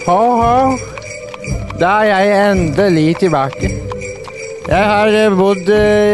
Ha. Da er jeg endelig tilbake. Jeg har bodd,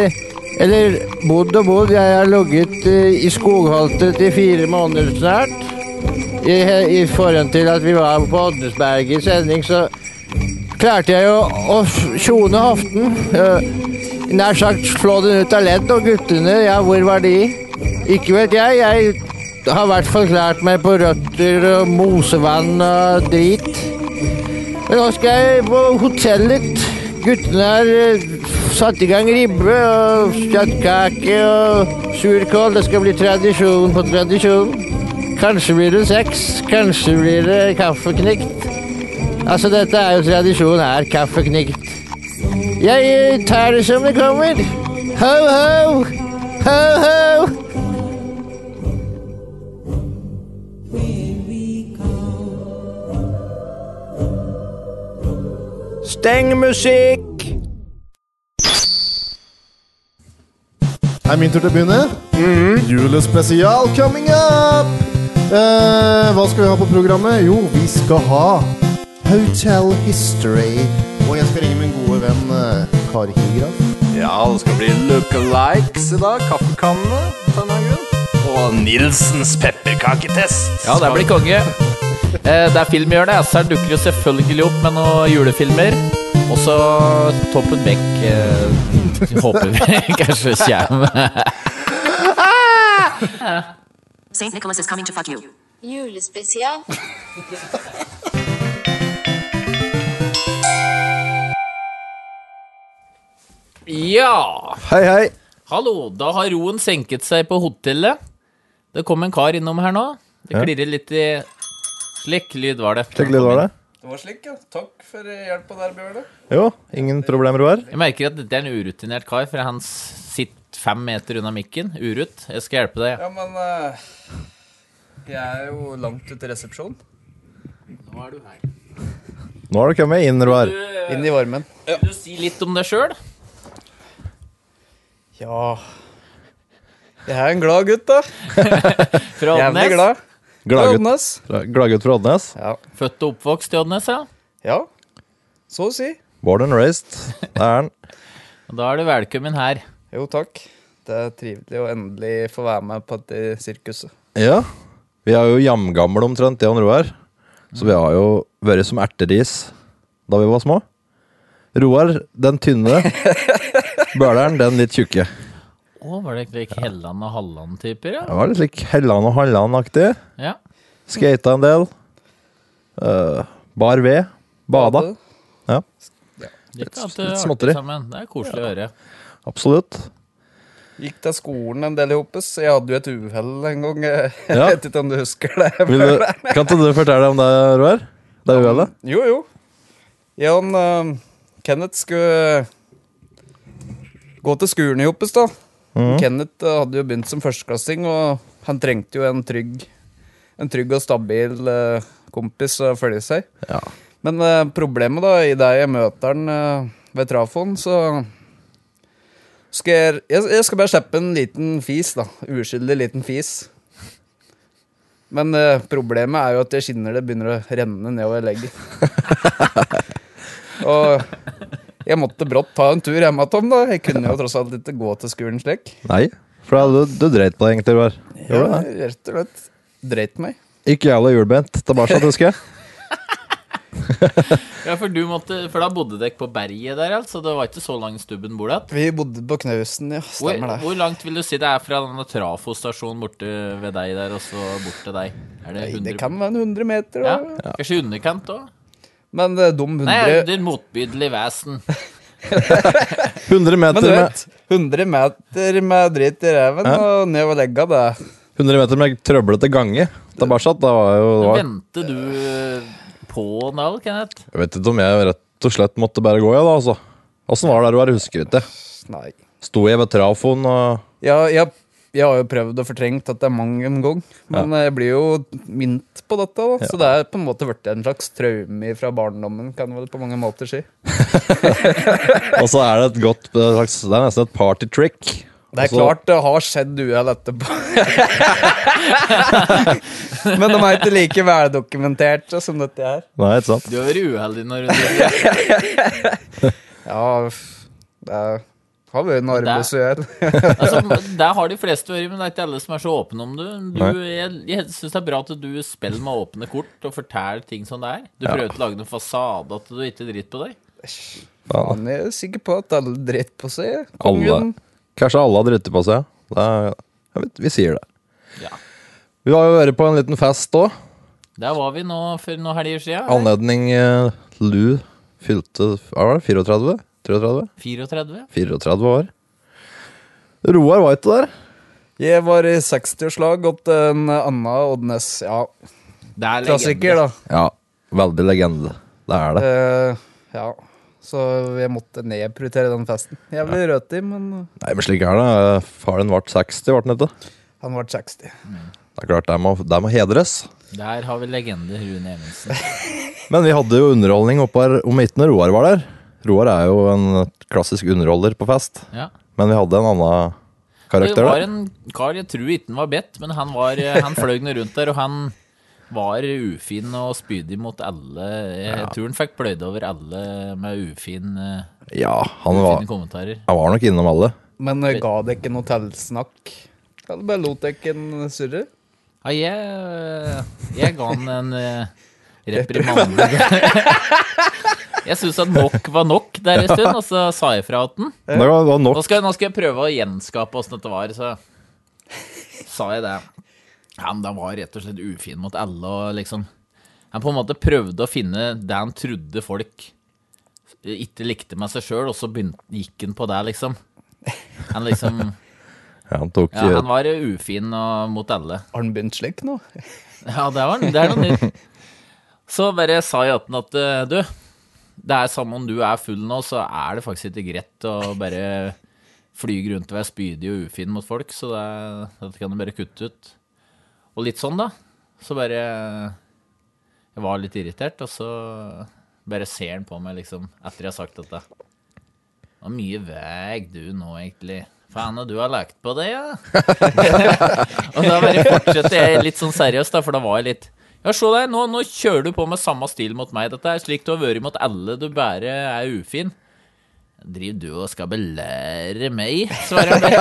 jeg har ligget i skogholtet i 4 måneder snart. I forhold til at vi var på Oddnesberg i sending, så klarte jeg jo å tjone hoften. Nær sagt slå den ut av ledd, og guttene, ja, hvor var de? Ikke vet jeg har i hvert fall klart meg på røtter og mosevann og drit. Men nå skal jeg på hotellet. Guttene har satt i gang ribbe og kjøttkake og surkål. Det skal bli tradisjon på tradisjon. Kanskje blir det sex, kanskje blir det kaffeknikt. Altså, dette er jo tradisjon her, kaffeknikt. Jeg tar det som det kommer. Ho, ho! Ho, ho! Steng musikk! Er min tur til å begynne? Julespesial coming up! Hva skal vi ha på programmet? Jo, vi skal ha Hotel History. Og jeg skal ringe min gode venn Kari Higraf. Ja, det skal bli lookalikes i dag. Kaffekannene, og Nilsens pepperkaketest. Ja, det blir konge. Det er filmhjørnet. SR dukker jo selvfølgelig opp med noen julefilmer. Og så Toppen Beck håper vi kanskje kommer. St. Nicholas is coming to fuck you. Julespesial. Ja. Hei. Hallo, da har roen senket seg på hotellet. Det kom en kar innom her nå. Det klirrer litt i... Slik lyd var det. Slik lyd var det? Det var slik, ja. Takk for hjelpa der, Bjørne. Jo, ingen problem, Roar. Jeg merker at dette er en urutinert kar, for han sitter 5 meter unna mikken. Urut, jeg skal hjelpe deg. Ja, men jeg er jo langt ute i resepsjonen. Nå er du her. Nå har du kommet inn, Roar. Inn i varmen. Vil du si litt om deg selv? Ja... Jeg er en glad gutt, da. Fra Jævlig Oddnes? glad. Gladgutt fra Oddnes. Ja. Født og oppvokst i Oddnes, ja. Ja, så å si. Born and raised. Det er han. Og da er du velkommen her. Jo, takk. Det er trivelig å endelig få være med på dette sirkuset. Ja, vi er jo jamgamle omtrent, det han Roar. Så vi har jo vært som erteris da vi var små. Roar, den tynne. Bøleren, den litt tjukke. Var det ikke Helland og Halland-typer, ja? Det var litt slik Helland og Halland-aktig. Ja. Skata en del. Bar ved. Bada. Ja, Litt småtteri. sammen. Det er koselig å høre. absolutt. Gikk til skolen en del i Hoppes. Jeg hadde jo et uheld en gang. Jeg Ja. vet ikke om du husker det. Kan ikke du fortelle om det, Roar? Det er uheldet. Jo. Jeg og Kenneth skulle gå til skolen i Hoppes da. Kenneth hadde jo begynt som førsteklassing, og han trengte jo en trygg og stabil kompis å følge seg. Ja. Men problemet da, i det jeg møter han ved trafoen, så skal jeg skal bare slippe en liten fis da, uskyldig liten fis. Men problemet er jo at jeg skinner det begynner å renne nedover legget. Og jeg måtte brått ta en tur hjemme, Tom da. Jeg kunne jo tross alt ikke gå til skolen slik. Nei, for du dreit på det egentlig, Roar. Ja, rett og slett dreit meg. Ikke jævla julebent, tilbake at du skal. Ja, for da bodde dere på berget der, altså. Det var ikke så langt stubben bor det. Vi bodde på Knausen, ja, stemmer det. Hvor langt vil du si det er fra denne trafostasjonen borte ved deg der, og så bort til deg? Er det 100? Det kan være 100 meter da. Ja, kanskje underkant også? Men dum 100... Nei, det er motbydelig vesen. 100 meter Men du vet, 100 meter med dritt i reven og ned og legga det. 100 meter med trøblete gange. Tilbake, det var jo... Venter du på nå, Kenneth? Jeg vet ikke om jeg rett og slett måtte bare gå, ja da, altså. Hvordan var det der, Roar? Husker ikke. Nei. Sto jeg ved trafoen og... Ja, jeg har jo prøvd å fortrengt at det er mange en gang, men jeg blir jo mint på dette da. Så det er på en måte vært en slags traume fra barndommen, kan vel på mange måter si. Og så er det det er nesten et party trick Det klart det har skjedd uhell etterpå. Men de er ikke like veldokumenterte som dette her. Nei, ikke sant? Du har vært uheldig når du Ja, det har vært en arbeidsuhell. altså, der har de fleste vært, men det er ikke alle som er så åpne om det. Jeg synes det er bra at du spiller med åpne kort og forteller ting som det er. Du prøver å lage en fasade at du ikke driter på deg. Faen, jeg er sikker på at alle driter på seg. Kanskje alle har drittet på seg. Vi sier det. Ja. Vi har jo vært på en liten fest også. Der var vi nå for noen helger siden. Anledning Lou fylte, hva var det, 34? 33? 34 år. Roar var ikke der. Jeg var i 60-årslag, gått en Anna Oddnes. Ja, Det er klassiker da. Ja, veldig legende. Det er det. Ja, så jeg måtte nedprioritere den festen. Jeg ble rødt i, men Nei, men slik er det. Faren ble 60, ble han ikke? han ble 60. Det er klart, det må hedres. Der har vi legende Rune Evensen. Men vi hadde jo underholdning oppe her, om ikke når Roar var der. Roar er jo en klassisk underholder på fest. Ja. Men vi hadde en annen karakter Det var der. en kar, jeg tror ikke han var bedt, men han fløy nå rundt der, og han var ufin og spydig mot alle. Jeg tror han fikk pløyd over alle med ufine Ja, han var kommentarer. nok innom alle. Men ga det ikke noe tilsnakk? Eller bare lot jeg ikke en surre? Ja, jeg ga han en reprimande. Jeg synes at nok var nok der en stund, og så sa jeg fra at den. Det var nok. Nå skal jeg prøve å gjenskape hvordan dette var, så sa jeg det. Han var rett og slett ufin mot alle, og liksom han på en måte prøvde å finne det han trodde folk ikke likte med seg selv, og så gikk han på det, liksom. Han liksom Han var ufin mot alle. Har han begynt slik nå? Ja, det er noe nytt. Så bare sa jeg at du, det er samme om du er full nå, så er det faktisk ikke greit å bare flyge rundt og være spydig og ufin mot folk, så det kan du bare kutte ut. Og litt sånn da, så bare jeg var litt irritert, og så bare ser han på meg liksom, etter jeg har sagt dette. Det var mye veg du nå egentlig. Faen, og du har lagt på det, ja? Og da bare fortsetter jeg litt sånn seriøst da, for da var jeg litt ja, se der, nå kjører du på med samme stil mot meg. Dette er slik du har vært mot alle, du bare er ufin. Driver du og skal belære meg, svarer han.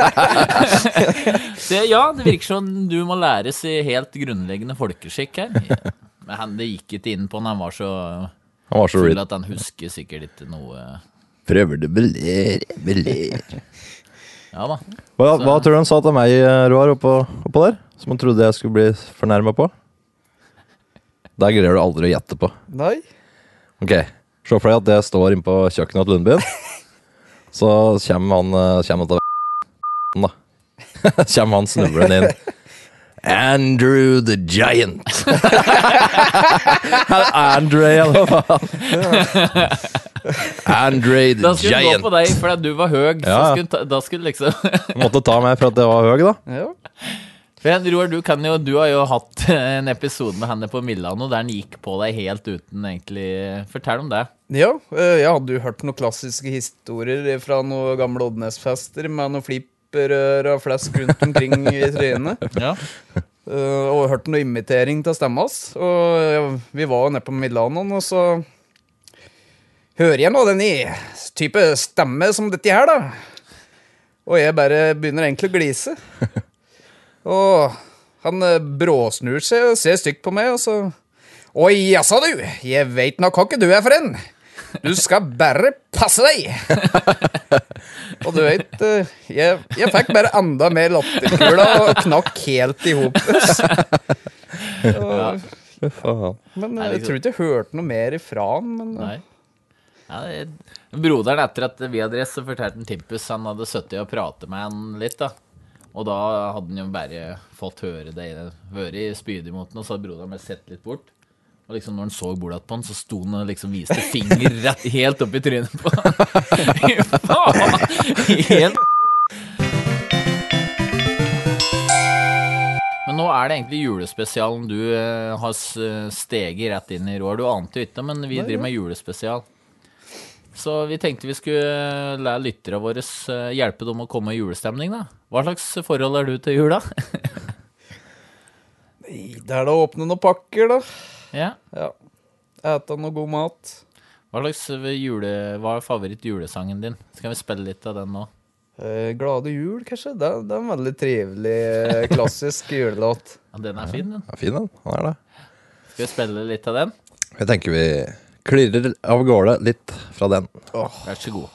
Så ja, det virker som du må læres i helt grunnleggende folkeskikk her. Men det gikk ikke inn på han var så full at han husker sikkert ikke noe. Prøver du belære. Ja da. Hva tror du han sa til meg, Roar, oppå der? Som han trodde jeg skulle bli fornærmet på? Der greier du aldri å gjette på. Nei. Ok, se for deg at jeg står inne på kjøkkenet til Lundbyen. Så kommer han til da. Kommer han snublende inn. Andrew the Giant. Andre, eller hva faen? Andre the Da skulle du Giant. gå på deg, fordi du var høg. Ja. Så da skulle liksom Måtte ta meg for at jeg var høy, da. Ja. Men Roar, du har jo hatt en episode med henne på Milano der han gikk på deg helt uten egentlig. Fortell om det. Ja, jeg hadde jo hørt noen klassiske historier fra noen gamle Oddnes-fester med noen flipperør og flesk rundt omkring i trynet. Ja. Og hørt noe imitering til stemma oss. Og vi var jo nede på Milano, og så hører jeg nå den i type stemme som dette her, da. Og jeg bare begynner egentlig å glise. Og han bråsnur seg og ser stygt på meg, og så oi, jaså du, jeg vet nok hva ikke du er for en. Du skal bare passe deg. Og du vet, jeg fikk bare enda mer latterkula og knakk helt i hop. Men jeg tror ikke jeg hørte noe mer ifra han. Men, Nei. Ja, broderen etter at vi hadde reist, så fortalte en Timpus han hadde suttet og pratet med han litt da. Og da hadde han jo bare fått høre det vært i spydig-måten, og så hadde broderen bare sett litt bort. Og liksom når han så bordet på han, så sto han og liksom viste finger rett helt opp i trynet på han. Faen! Helt. Men nå er det egentlig julespesialen du har steget rett inn i, Roar. Du ante jo ikke, men vi driver med julespesial. Så vi tenkte vi skulle la lyttere våre hjelpe dem å komme i julestemning, da. Hva slags forhold er du til jula? Det er da å åpne noen pakker, da. Ja. Ja. Æta noe god mat. Hva er favoritt-julesangen din? Skal vi spille litt av den nå? Glade jul, kanskje? Det er en veldig trivelig, klassisk julelåt. Ja, den er fin, den. Ja, fin den, han er det. Skal vi spille litt av den? Jeg tenker vi klirrer av gårde litt fra den. Vær så god.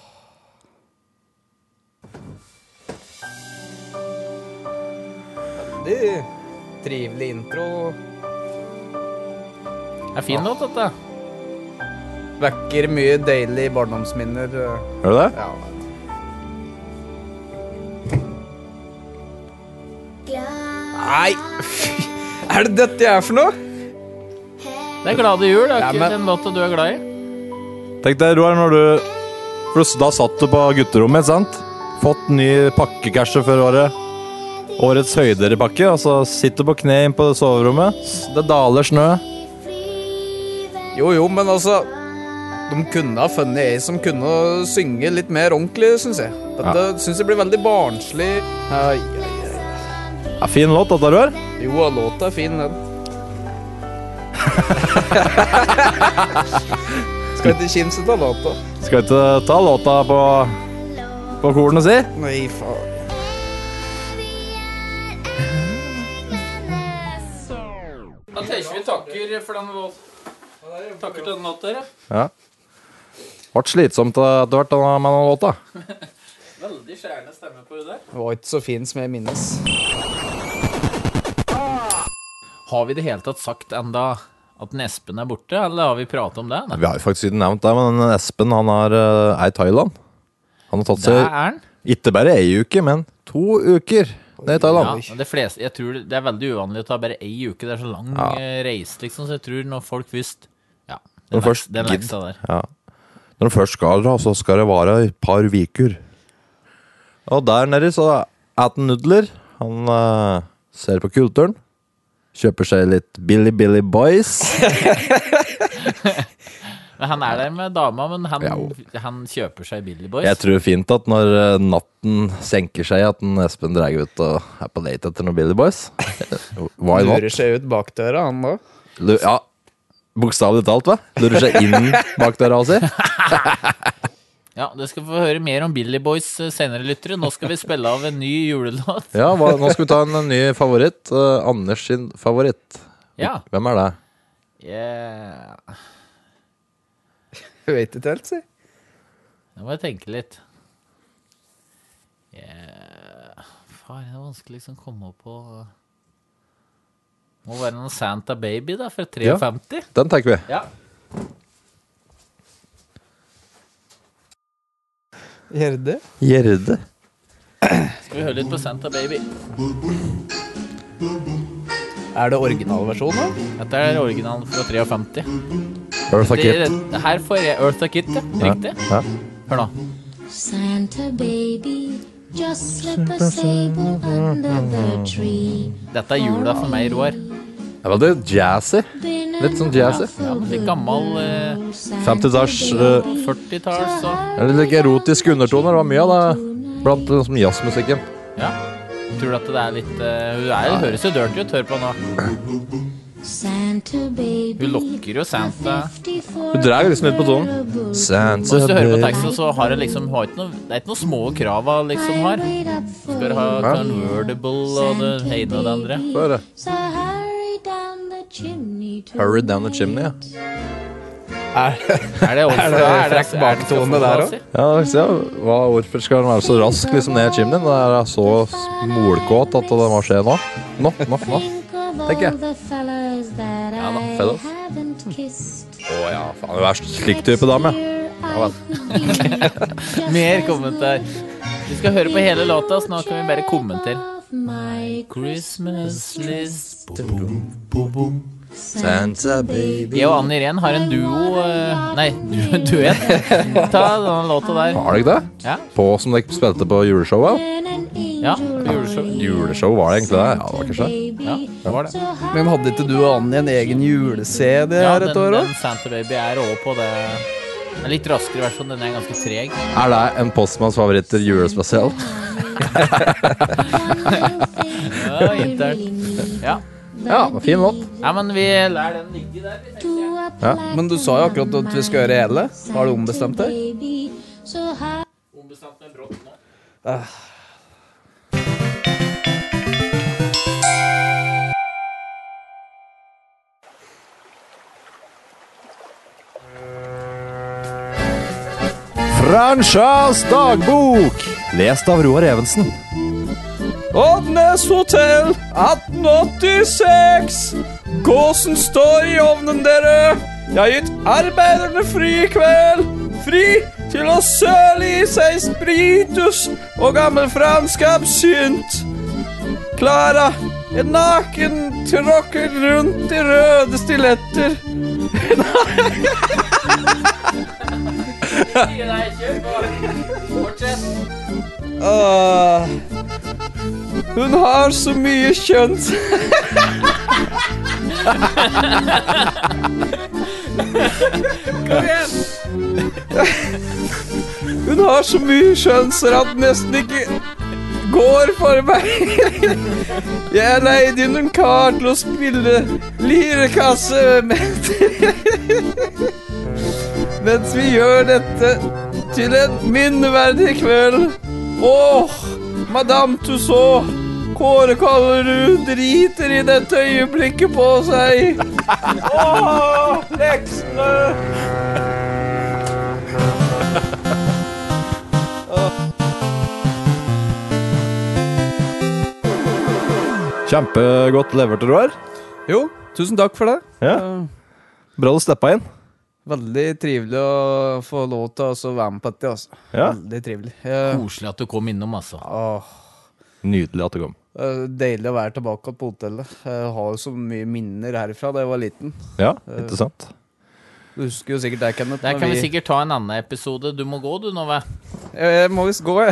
Veldig trivelig intro. Det er fin låt, dette. Vekker mye deilige barndomsminner. Hører du det? Ja. Nei, fy. Er det dette jeg er for noe? Det er glade jul, det er Ja, ikke men- den låta du er glad i. Tenk deg, Roar, når du... For da satt du på gutterommet, ikke sant? Fått ny pakkekasje for året. Årets høyderepakke, og så sitter du på kne inn på soverommet. Det daler snø. Jo, men altså, de kunne ha funnet ei som kunne synge litt mer ordentlig, synes jeg. Dette synes jeg blir veldig barnslig. Ai. Ja, fin låt, dette, Roar. Jo, låta er fin, den. Skal ikke kimse av låta. Skal vi ikke ta låta på kornet, si? Nei, faen. Da tenker vi takker for den låta. Takker til den låta, ja. Ja. Vart slitsomt etter hvert med den låta. Veldig skjærende stemme på det der. Det var ikke så fin som jeg minnes. Har vi det hele tatt sagt enda at Espen er borte, eller har vi pratet om det? Nei. Vi har jo faktisk ikke nevnt det, men Espen, han er i Thailand. Han har tatt Det seg, er han. ikke bare ei uke, men 2 uker ned i Ja, Thailand. men det fleste, jeg tror det er veldig uvanlig å ta bare ei uke. Det er så lang reise, liksom, så jeg tror når folk først... Ja, Når først den gidd. leksa der. Ja. Når du først skal dra, så skal det vare et par viker. Og der nede så er det nudler. Han ser på kulturen. Kjøper seg litt Billy Boys. Men han er der med dama, men han kjøper seg Billy Boys. Jeg tror fint at når natten senker seg, at Espen drar ut og er på date etter noen Billy Boys. Why not? Lurer seg ut bak døra, han da. Ja, bokstavelig talt, hva? Lurer seg inn bak døra si. Ja, du skal få høre mer om Billy Boys senere, lyttere. Nå skal vi spille av en ny julelåt. Ja, nå skal vi ta en ny favoritt. Anders sin favoritt. Ja. Hvem er det? Yeah. Jeg vet ikke helt, si. Nå må jeg tenke litt. Faen, det er vanskelig liksom å komme opp på... Må være noen Santa Baby da, fra 53. Den tenker vi. Ja. Gjerde. Skal vi høre litt på Santa Baby? Er det originalversjonen? Dette er originalen fra 53. Eartha Kitt. Her får jeg Eartha Kitt, ja. Riktig. Ja. Hør nå. Santa baby, just slip a sable under the tree. Dette er jula for meg, Roar. Det er veldig jazzy. Litt sånn jazzy. Ja, litt gammel 50-talls 40-talls og... Eller litt erotiske undertoner. Det var mye av det blant liksom, jazzmusikken. Ja. Tror du at det er litt... Hun høres jo dirty ut, hør på nå. Santa baby, Hun lokker jo Santa. Du drar liksom litt på tonen. Santa Hvis du hører på teksten, så har det liksom det er ikke noe små krav hun liksom har. Skal du ha convertible og det ene og det andre. Så er det. so hurry down the chimney to Hurry down the chimney, ja. Er det frekk baktone der også? Ja, hvorfor skal den være så rask liksom ned chimneyen? Det er så molkåt at det må skje nå. Nå. Tenker jeg. Ja da, fellas. Ja, faen, du er slik type dame. Ja vel. Mer kommentar. Vi skal høre på hele låta, så nå kan vi bare kommentere. Christmas list. Santa baby. Jeg og Anne Irene har en duo duett. Ta denne låta der. Har dere det? Ja, På som dere spilte på juleshowet? ja, juleshow. Juleshow var det egentlig det? Ja, det var kanskje. Ja, det var det. Men hadde ikke du og Annie en egen jule-CD Ja, her et år den også? Santa Baby er også på det En litt raskere versjon, den er ganske treg. Er det en postmanns favoritter julespesial? Ja, internt. Ja. Ja, fin låt. Ja, men vi lær den ligge der. Men du sa jo akkurat at vi skal gjøre hele. Har du ombestemt deg? Ombestemt med brått nå. Franchas dagbok! Lest av Roar Evensen. Oddnes Hotel 1886. Gåsen står i ovnen, dere. Jeg har gitt arbeiderne fri i kveld. Fri til å søle i seg spiritus og gammel franskapssynt. Klara, en naken tråkker rundt i røde stiletter. Nei, kjør på. Fortsett. Hun har så mye kjønns. Kom igjen. Hun har så mye kjønnser at den nesten ikke går for meg. Jeg leide inn en kar til å spille lirekasse mens vi gjør dette til en minneverdig kveld. Åh, Madame Tussauds, Kåre Kallerud driter i dette øyeblikket på seg. Åh, leksene. Kjempegodt levert, Roar. Jo, tusen takk for det. Ja. Bra du steppa inn. Veldig trivelig å få lov til å være med på dette, altså. Ja. Veldig trivelig. Koselig at du kom innom, altså. Nydelig at du kom. Deilig å være tilbake på hotellet. Jeg har jo så mye minner herfra da jeg var liten. Ja, ikke sant? Du husker jo sikkert det, Kenneth. Der kan vi sikkert ta en annen episode. Du må gå, du, Nove. Jeg må visst gå, jeg.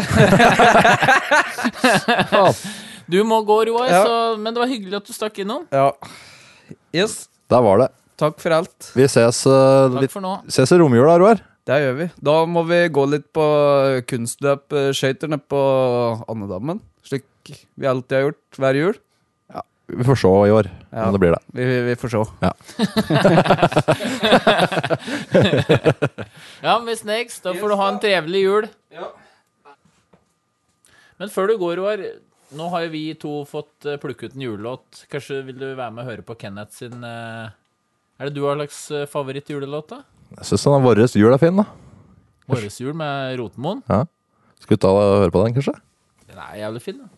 Du må gå, Roar, Ja. men det var hyggelig at du stakk innom. Ja. Yes. Der var det. Takk for alt. Vi ses, Takk for nå. ses i romjula, Roar. Det gjør vi. Da må vi gå litt på kunstløpskøyterne på Andedammen. Slik vi alltid har gjort hver jul. Vi får se i år Ja. om det blir det. Vi får se. Ja. Ja, Miss Next, da får du ha en trevelig jul. Ja. Men før du går, Roar, nå har jo vi to fått plukke ut en julelåt. Kanskje vil du være med og høre på Kenneth sin... Er det du har slags favoritt-julelåt, da? Jeg synes den våres jul er fin, da. Våres jul med Rotmoen. Ja. Skal vi ta og høre på den, kanskje? Den er jævlig fin, da.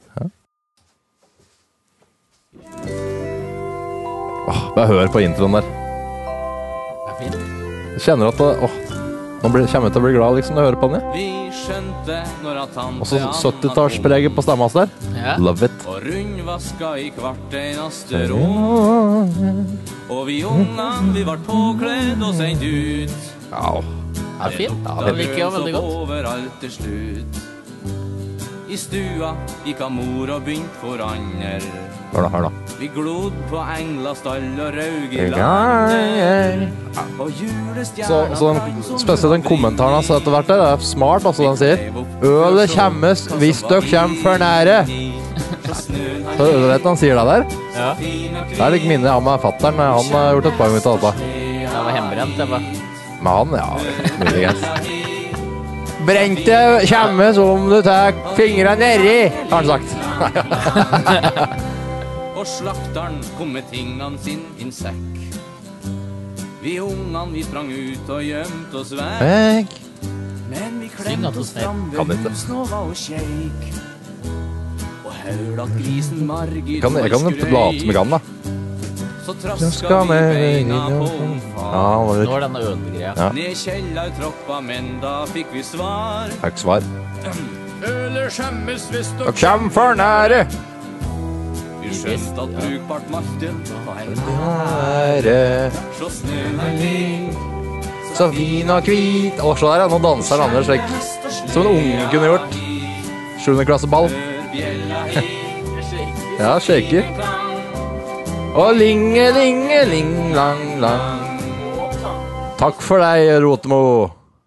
Bare hør på introen der. Det er fint. Jeg kjenner at det, nå kommer jeg til å bli glad liksom når jeg hører på den. Ja. Vi skjønte når at han Og så 70-tallspreget på stemma der. Ja. Love it. og rundvaska i hvert eneste rom. Og vi ungene, vi var påkledd og sendt ut. Ja. Det er fint. Ja, Den liker jeg veldig godt. Overalt til slutt. I stua gikk av mor og begynt for andre. Hør da. Vi glod på englastall og raug i landet. Og julestjerna Så spesielt den kommentaren hans etter hvert der, det er smart, altså den sier Ølet kjemmes hvis dere kommer for nære. Så du vet han sier det der? Ja. Det er litt minne av med fatteren, han har gjort et par minutter av dette. Det var hjemmebrent, det var. Men han, ja, muligens. Brente kjemmes om du tar fingrene nedi, har han sagt. Og slakteren kom med tingene sin i en sekk. Vi ungene, vi sprang ut og gjemt oss vekk. Men vi Syng klemte at du oss snev. fram Kan ved ikke. husnova og kjeik. Og hørt at grisen Margit Jeg kan late som jeg kan, da. Så traska vi beina på omfang. Ja, han var Nå litt er denne ødegreia. Ja. Ned kjellertroppa, men da fikk vi svar. fikk svar. Øler skjemmes hvis Dere kommer for nære. Vi skjønte at brukbart malten var en Nære. så snøen er lik. Så fin og hvit. Og så der, ja, nå danser han andre slik. Som en unge kunne gjort. 7. klasse ball. Ja, shaker. Og ling, lang. Takk for deg, Rotemo.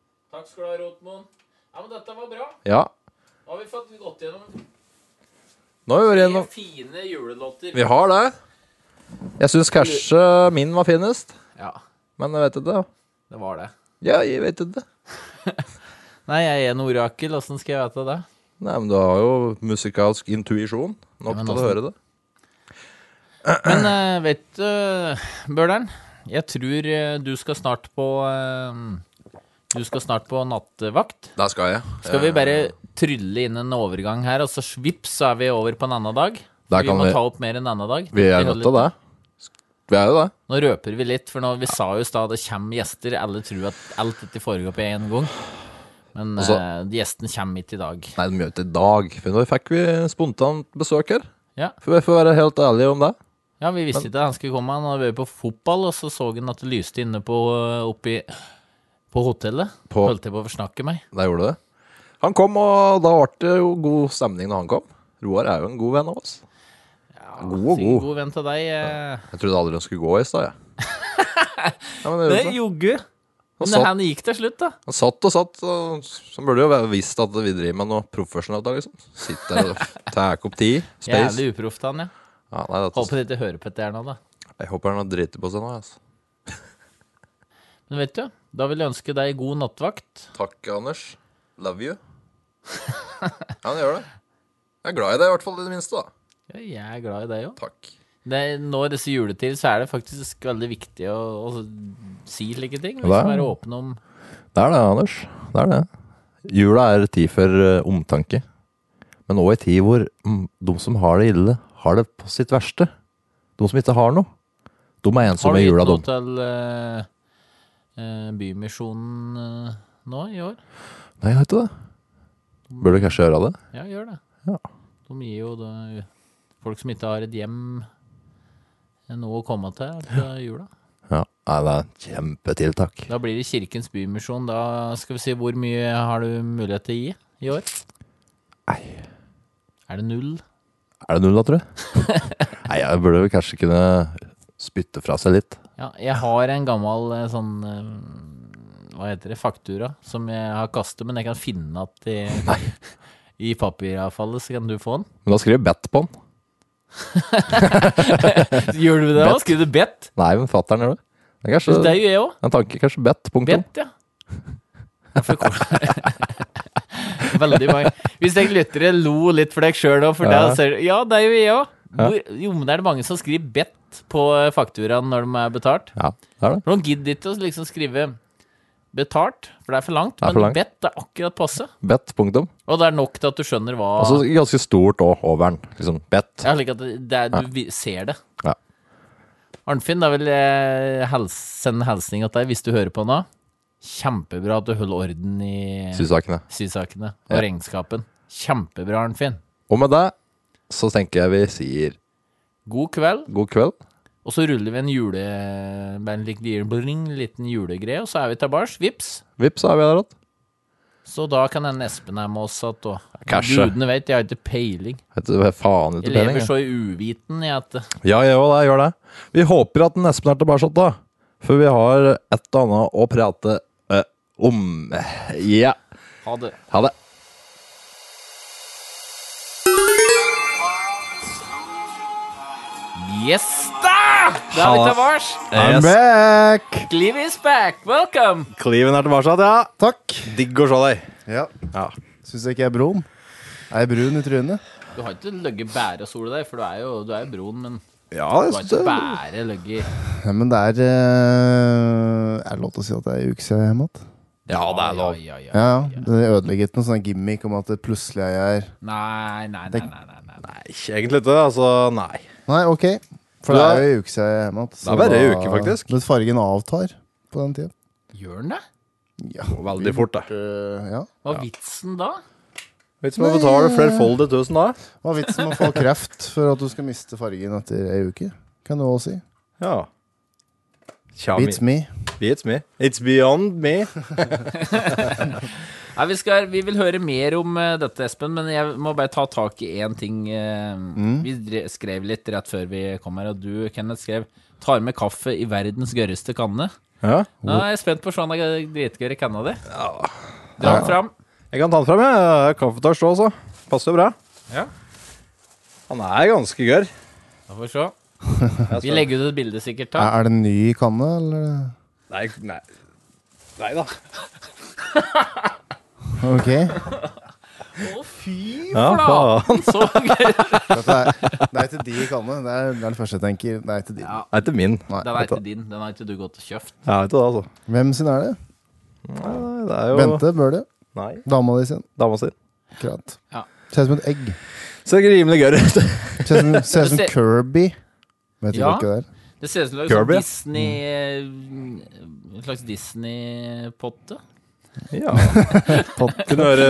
Ja. Nå har vi fått gått gjennom Nå har vi vært gjennom fine julelåter. Vi har det. Jeg synes kanskje min var finest. Ja, Men jeg vet ikke. det var det. Ja, jeg vet ikke. Nei, jeg er en orakel. Hvordan skal jeg vite det? Nei, men du har jo musikalsk intuisjon. Nok Ja, men til å høre det. Men vet du, Børderen, jeg tror du skal snart på nattevakt. Der skal jeg. Skal vi bare trylle inn en overgang her, og så vips, så er vi over på en annen dag? Der Vi kan må vi- ta opp mer en annen dag. Vi er nødt til det. Vi er jo det. Nå røper vi litt, for vi sa jo i stad det kommer gjester. Alle tror at alt dette foregår på en gang. Men gjestene kommer ikke i dag. Nei, de gjør ikke i dag. For nå fikk vi spontant besøk her. Ja. For vi får være helt ærlige om det. Ja, vi visste ikke at han skulle komme. Han hadde vært på fotball, og så han at det lyste inne på hotellet. Holdt jeg på å forsnakke meg. Der gjorde det. Han kom, og da ble det jo god stemning når han kom. Roar er jo en god venn av oss. Ja, God og sikkert god. god venn til deg. Jeg trodde aldri han skulle gå i stad, jeg. Ja, men det Det gjorde er joggu. Han Men satt- han gikk til slutt, da. Han satt, og så burde jo være visst at vi driver med noe profesjonelt da, liksom. Sitter der og tar opp tid, space. Jævlig uproft, han, ja. Ja, nei, Håper de ikke hører på dette her nå, da. Jeg håper han har driti på seg nå, altså. Men vet du, da vil jeg ønske deg god nattvakt. Takk, Anders. Love you. Ja, han gjør det. Jeg er glad i deg i hvert fall, i det minste da. Ja, jeg er glad i deg òg. Takk. Nå i disse juletider så er det faktisk veldig viktig å si slike ting. Vi Ja, skal det er- være åpne om. Det er det, Anders. Det er det. Jula er tid for omtanke. Men også en tid hvor de som har det ille, har det på sitt verste. De som ikke har noe. De er Har ensomme du i gitt jula, noe de. til Bymisjonen nå i år? Nei, jeg vet ikke det. Burde kanskje gjøre det? Ja, gjør det. Ja. De gir jo folk som ikke har et hjem, noe å komme til til jula. Ja, nei, det er et kjempetiltak. Da blir det Kirkens Bymisjon. Da skal vi se, hvor mye har du mulighet til å gi i år? Nei. Er det 0? Er det 0 da, tror jeg? Nei, jeg burde vel kanskje kunne spytte fra seg litt. Ja, jeg har en gammel sånn hva heter det, faktura som jeg har kastet, men jeg kan finne at i papiravfallet, så kan du få den. Men da skriver jeg bet på den. Gjør du det da? Skriver du bet? Nei, men fatteren gjør det. Det er kanskje Det er jo jeg også. en tanke, kanskje bet, punktum. Bet, ja. Veldig mange. Hvis jeg lytter, lo litt for deg selv også, for Ja. da ser du, ja, det er jo jeg også. Jo, men det er det mange som skriver bet på fakturaen når de er betalt. Ja, det er det. For de gidder ikke å liksom skrive betalt, for det er for langt, Det er for men langt. bet er akkurat passe. Bet, punktum. Og det er nok til at du skjønner hva... Og så ganske stort også, over den. Liksom, bet. Ja, slik at du ser det. Ja. Arnfinn, da vil jeg sende en hilsning til deg hvis du hører på nå. Kjempebra at du holder orden i Sysakene. sysakene og Ja. regnskapen. Kjempebra, Arnfinn. Og med det, så tenker jeg vi sier God kveld. god kveld. Og så ruller vi en liten julegreie, og så er vi tilbake. Vips. Vips, så er vi der igjen. Så da kan en Espen her med oss at Kanskje. gudene vet, jeg har ikke peiling. Vet du hva faen ut Jeg av pening? lever så i uviten jeg at Ja, jeg òg, gjør det. Vi håper at Espen er tilbake da. For vi har et eller annet å prate om. Ja. ha det. Ha det. Yes da! Da er vi Ha- tilbake. I'm back! Clive is back. Welcome. Kliven er tilbake, ja. Takk. Digg å se deg. Ja. Ja. Syns jeg ikke jeg er brun? Er jeg brun i trynet? Du har ikke løgget bære og sole deg, for du er jo broen, men Ja, du har ikke bære løgget. Ja, men det er det lov til å si at det er en uke siden jeg er hjemme igjen? Ja, det er lov. Ja. Ja, det ødelegger ikke noen sånn gimmick om at det plutselig er Nei. Nei, ikke egentlig ikke. Altså, nei. Nei, ok. For det er jo en uke siden jeg er hjemme igjen. Det er bare en uke, faktisk. Men fargen avtar på den tiden. Gjør den det? Ja. Veldig fort, da. Ja. Hva er vitsen da? Vet du hva betaler flerfoldige tusen da? Hva er vitsen med å få kreft for at du skal miste fargen etter en uke? Kan du også si. Ja. Beats me. Beats me. It's beyond me. Nei, vi vil høre mer om dette, Espen, men jeg må bare ta tak i en ting. Vi skrev litt rett før vi kom her, og du, Kenneth, skrev «Tar med kaffe i verdens gørreste kanne». Ja. Nå er jeg spent på å se om det er dritgør i kanna di. Dra den fram. Jeg kan ta den frem, jeg. Jeg er kaffetørst også. Passer jo bra. Ja. Han er ganske gørr. Da får vi se. Vi legger ut et bilde sikkert da. Er det en ny kanne, eller? Nei da. Ok. Å, fy Ja, faen. Så gøy. Det er til de kanne. Det er det første jeg tenker. Det er til de. Ja, Det er ikke min. Nei. den er ikke din. Den har ikke du gått og kjøpt. Jeg vet det, altså. Hvem sin er det? Nei, det er jo... Bente, bør det? Nei, Dama di sin. dama sin. Akkurat. Ja. Ser ut som et egg. Ser ikke rimelig gørr ut. Ser ut som Kirby. Vet du Ja. hva det er? Det ser ut som en Kirby, ja. En slags Disney-potte. Ja. Kunne høre...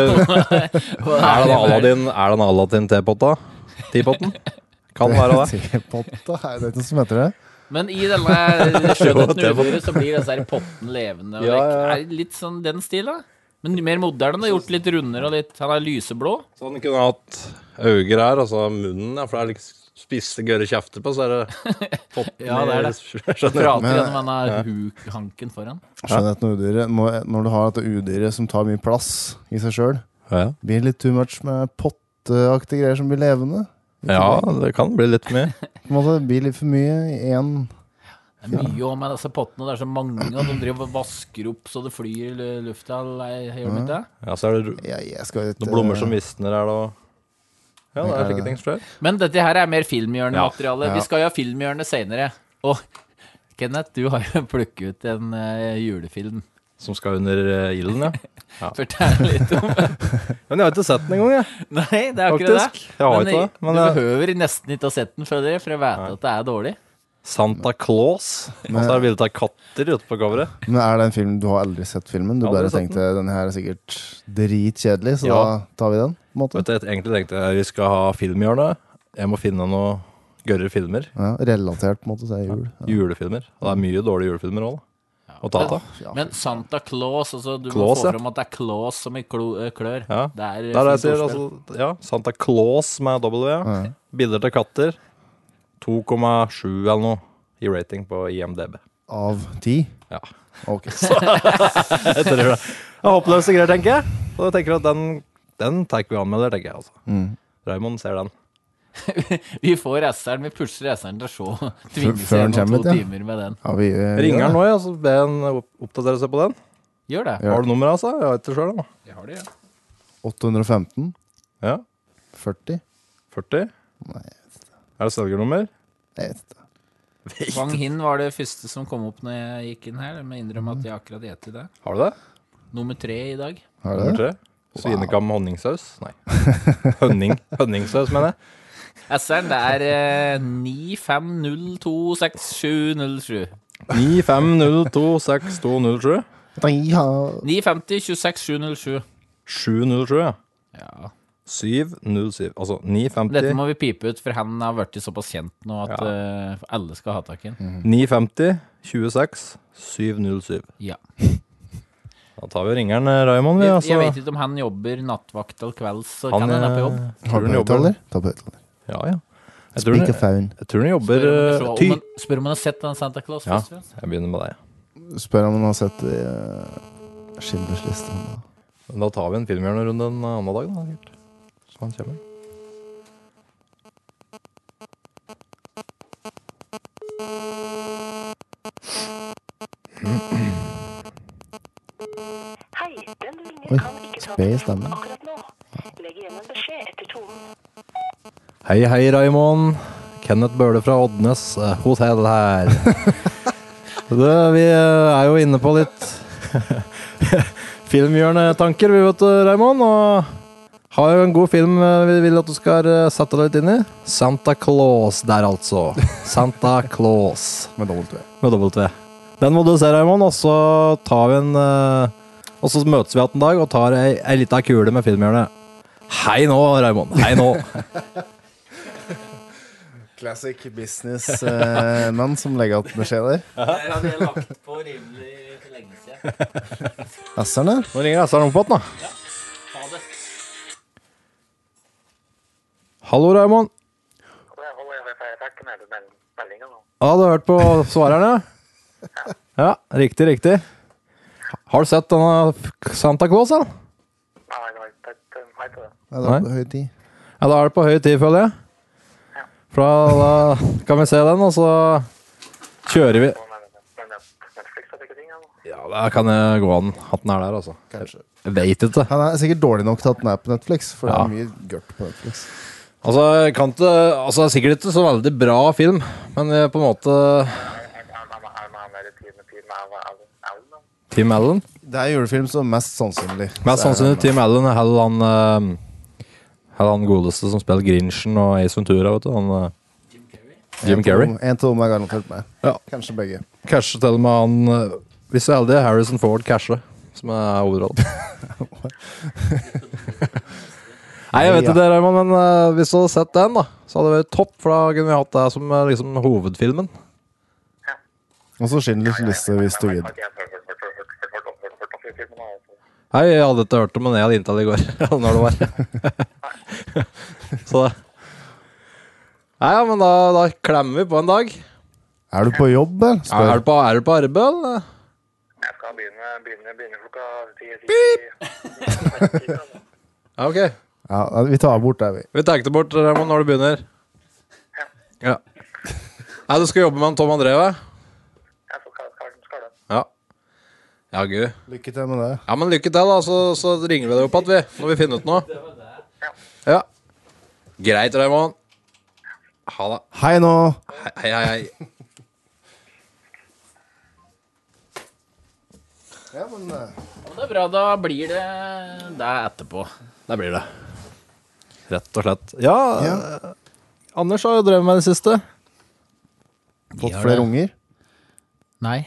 Er det en Aladdin-tepotta? Tepotten? Kan være det. Tepotta? Er det ikke noe som heter det? Men i denne skjønnheten udyret så blir disse her potten levende. Og Ja, det ja. er litt sånn den stilen. Men mer moderne, det er gjort litt rundere og litt... Han er lyseblå. Så han kunne hatt øyne her, altså munnen, ja, for det er liksom spisse gørre kjefter på, så er det potten Ja, det er det. Skjønner du? Prater gjennom denne hanken foran. Skjønnheten og udyret. Når du har dette udyret som tar mye plass i seg selv, Ja. blir det litt too much med potteaktige greier som blir levende. Ja, det kan bli litt mye. På en måte, det blir litt for mye i en... Det er mye om med disse pottene, det er så mange, og de driver og vasker opp så det flyr i lufta. Gjør de ikke det? Ja, så er det Jeg skal ikke... noen blommer som visner her, og... Ja, det er slike ting som skjer. Men dette her er mer filmhjørnemateriale. Ja. Vi skal jo ha filmhjørne senere. Og Kenneth, du har jo plukket ut en julefilm. Som skal under ilden, ja. Fortell litt om den. Men jeg har ikke sett den en gang, jeg. Nei, det er jo ikke det. Faktisk. Jeg har ikke det. Men du behøver nesten ikke ha sett den, føler jeg, for jeg vet at det er dårlig. Santa Claus. Og så er det bildet av katter ute på coveret. Men er det en film, du har aldri sett filmen? Du Aldri bare sett tenkte, denne her er sikkert dritkjedelig, så Ja. da tar vi den, på en måte. Vet du, egentlig tenkte jeg vi skal ha filmhjørne. Jeg må finne noe gørre filmer. Ja, relatert, på en måte, til jul. Ja. Julefilmer. Og det er mye dårlige julefilmer også, da. Å ta av. Ja. Men Santa Claus, altså du Claus, må få ja. frem at det er Claus som i klør. Ja. Det er Der jeg fint sier, ordspill. altså, ja, Santa Claus med W, ja. Ja. Bilder til katter. 2,7 eller noe i rating på IMDb. Av 10? Ja. Ok. Jeg tror det. Det er håpløse greier, tenker jeg. Og jeg tenker at den tar vi anmelder, tenker jeg. Altså. Mm. Raymond ser den. Vi får S-eren, vi pusher S-eren til å se. Tvinge Før seg den gjennom kommer 2 ut, ja. timer med den. Ja, vi Ringer den nå, ja, så ber han oppdatere seg på den. Gjør det. Ja. Har du nummeret, altså? Jeg vet ikke selv, da. Jeg har det, ja. 815? Ja. 40? 40? Nei, Er det selgernummer? jeg vet ikke. Wang Hin var det første som kom opp når jeg gikk inn her. Men innrømmer at jeg akkurat gjetter det. Har du det? Nummer 3 i dag. Har Nummer du det? 3? Svinekam med honningsaus? Nei. Honningsaus, mener jeg. S-eren, det er 95026707. 95026207. Ja. 950 26 707. 707, ja. Ja. 707. Altså Dette 950. må vi pipe ut, for han har vært såpass kjent nå at alle skal ha tak i den. 950 26 707. Ja. Da tar vi ringeren, Raymond. Vi, Jeg altså. vet ikke om han jobber nattvakt eller kvelds, så Han kan han er på jobb. Har du høyttaler? Ta på høyttaler. Ja, ja. Jeg tror han Spør jobber om han har sett den Santa Claus Ja, først. Ja. jeg begynner med deg. Spør om han har sett i Schindlers liste. Men da tar vi en filmhjørnerunde en annen dag, da. Sikkert. Så han kommer. Hei, den du ringer Oi, kan ikke ta sped telefonen stemme. akkurat nå. Legg igjen en beskjed etter tonen. Hei, hei, Raymond. Kenneth Bøhle fra Oddnes hotell her. Vi er jo inne på litt filmhjørnetanker, vi vet du, Raymond. Og har jo en god film vi vil at du skal sette deg litt inn i. Santa Claus der, altså. Santa Claus. Med dobbelt V. Med dobbelt V. Den må du se, Raymond, og så tar vi en og så møtes vi igjen en dag og tar ei lita kule med filmhjørnet. Hei nå, Raymond. Hei nå. Classic businessmann som legger alt beskjed der. Der har vi lagt på rimelig lenge siden. Asserne? Nå ringer Esseren opp igjen, da. Ha det. Hallo, Raymond. Ja, du har hørt på svareren, ja? Ja, riktig, riktig. Har du sett denne Santa Claus, da? Nei, Ja, det er på høy tid. Ja, da er det på høy tid, føler jeg. For da kan vi se den, og så kjører vi. Ja, det kan jeg gå an at den er der, altså. Kanskje. Jeg vet ikke. Han er sikkert dårlig nok til at den er på Netflix, for det er mye gørt på Netflix. Altså, jeg kan ikke, altså, det er sikkert ikke så veldig bra film, men jeg på en måte... Tim Allen? Det er julefilm som mest sannsynlig. Mest sannsynlig Tim Allen er han godeste som spiller Grinchen og Ace Ventura, vet du. Han, Jim Carrey. En til dem er garantert med. Ja. Kanskje begge. Kanskje til og med han, hvis jeg er heldig, Harrison Ford Cashe, som er hovedrollen. Nei, jeg vet ikke det, Raymond, men hvis du hadde sett den da, så hadde det vært topp, for da kunne vi hatt det som liksom hovedfilmen. Og så Schindlers liste hvis du gidder. Nei, jeg hadde ikke hørt om en el inntil i går, når det var. Så det. Nei, ja, men da klemmer vi på en dag. Er du på jobb, eller? Er du på arbeid, eller? Jeg skal begynne klokka 10. Ja, ok. Ja, vi tar bort det, vi. Vi tar det bort, Raymond, når du begynner. Ja. Nei, du skal jobbe med en Tom André, hva? Jeg skal det. Ja. Ja, gud. Lykke til med det. Ja, men lykke til da, så ringer vi deg opp at vi, når vi finner ut noe. Ja. Greit, Raymond. Ha det. Hei nå. Hei. Ja, men... Det er bra, da blir det etterpå. Det blir det. Rett og slett. Ja. Anders har jo drevet med det siste. Fått flere unger? Nei.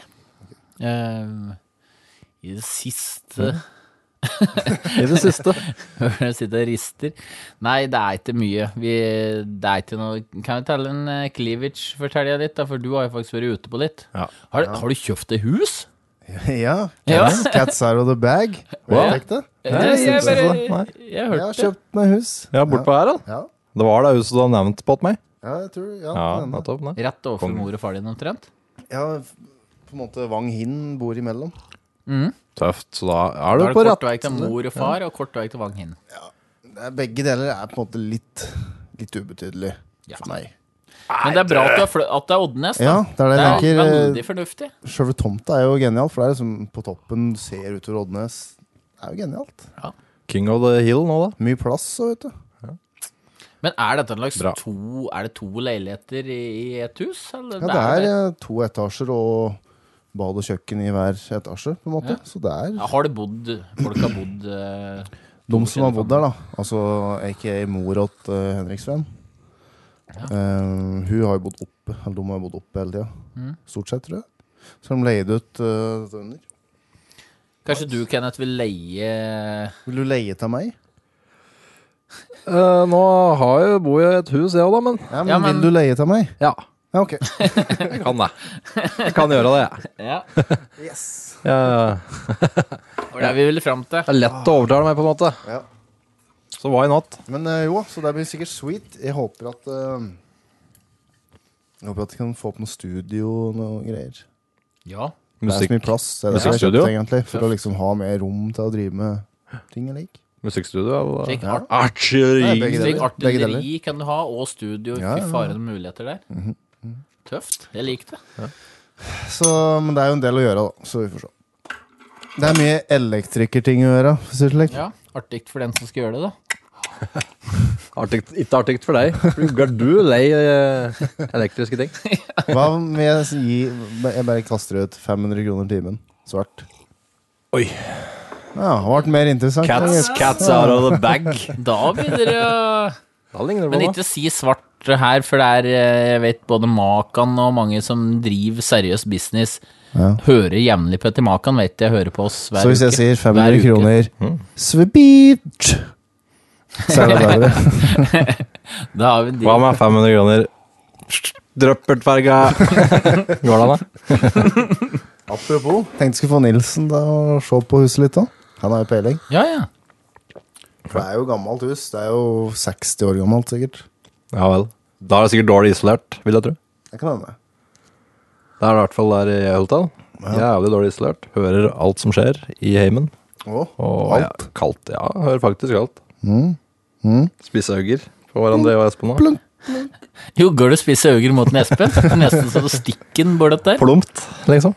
I det siste I det siste Jeg sitter og rister. Nei, det er ikke mye. Det er ikke noe. Kan vi telle en cleavage for telja ditt da? For du har jo faktisk vært ute på litt. Ja. Har du kjøpt det hus? Ja. Cats out of the bag. Hva er det? Jeg Jeg hørte har kjøpt meg hus. Ja, bort på her da. Ja. Det var det huset du har nevnt på meg. Ja, jeg tror Ja, nettopp det. rett overfor mor og far din omtrent. Ja, på en måte Vang Hin bor imellom. Tøft, så da er Da du er på det rett. kort vei til mor og far, og kort vei til Vang Hin. Begge deler er på en måte litt ubetydelig for meg. Men det er bra at det er Oddnes da. Ja, det er det jeg Det er tenker. veldig fornuftig. Selve tomta er jo genialt, for det er liksom på toppen ser utover Oddnes. Det er jo genialt. King of the Hill nå da. Mye plass, så vet du. Men er dette en slags Bra. er det to leiligheter i et hus? Eller? Ja, det er 2 etasjer og bad og kjøkken i hver etasje, på en måte. Så det er... Ja, har det bodd, folk har bodd De som har bodd der, da. Altså, a.k.a. mor åt Henriksvenn. Hun har jo bodd oppe, eller de har jo bodd oppe hele tiden. Stort sett, tror jeg. Så de leide ut under. Kanskje du, Kenneth, vil leie... Vil du leie til meg? Nå bor jeg i et hus, jeg også da, men... Ja, men vil du leie til meg? Ja, Ja, ok. jeg kan det. Jeg kan gjøre det, jeg. Ja, Yes. Ja. det var det vi ville frem til. Det er lett å overtale meg på en måte. Ja. Så why not? Men jo, så det blir sikkert sweet. Jeg håper at jeg kan få opp noe studio og noe greier. Ja. Det er så mye plass. Det er det jeg har Musikkstudio? kjøpt, egentlig, for å liksom ha mer rom til å drive med ting jeg liker. Musikkstudio eller? Slik Ja. Archery. Nei, begge Slik deler. Begge deler. artilleri kan du ha, og studio. Ja, Fy ja. fare noen muligheter der. Tøft. Jeg likte det. Så, men det er jo en del å gjøre, da. Så vi får se. Det er mye elektrikerting å gjøre, for å si det slik. Ja, artig for den som skal gjøre det, da. Ikke artig for deg. Går du lei elektriske ting? Hva om jeg jeg bare kaster ut 500 kroner timen? Svart. Oi. Ja, det har vært mer interessant. Cats out of the bag. Da blir det Da ligner det Men på ikke si svart her, for det er, jeg vet, både Makan og mange som driver seriøs business, hører jevnlig på etter Makan, vet jeg, hører på oss hver uke. Så hvis jeg sier Hver 500 uke. kroner, svebit, så er det bedre. Da har vi de. Hva med 500 kroner? Drøppeltverga. Går det da? Apropos, tenkte skulle få Nilsen da og se på huset litt da. Han har jo peiling. Ja, ja. For det er jo gammelt hus. Det er jo 60 år gammelt, sikkert. Ja vel. Da er det sikkert dårlig isolert, vil jeg tro. Det kan hende. Det er i hvert fall der i Hultal. Jævlig dårlig isolert. Hører alt som skjer i heimen. Å, Og alt. ja, kaldt, ja. Hører faktisk alt. Spise øger på hverandre og Espen nå. Jo, går du og spiser øger mot en Espen? Nesten så du stikker den bordet der. Plumpt, liksom.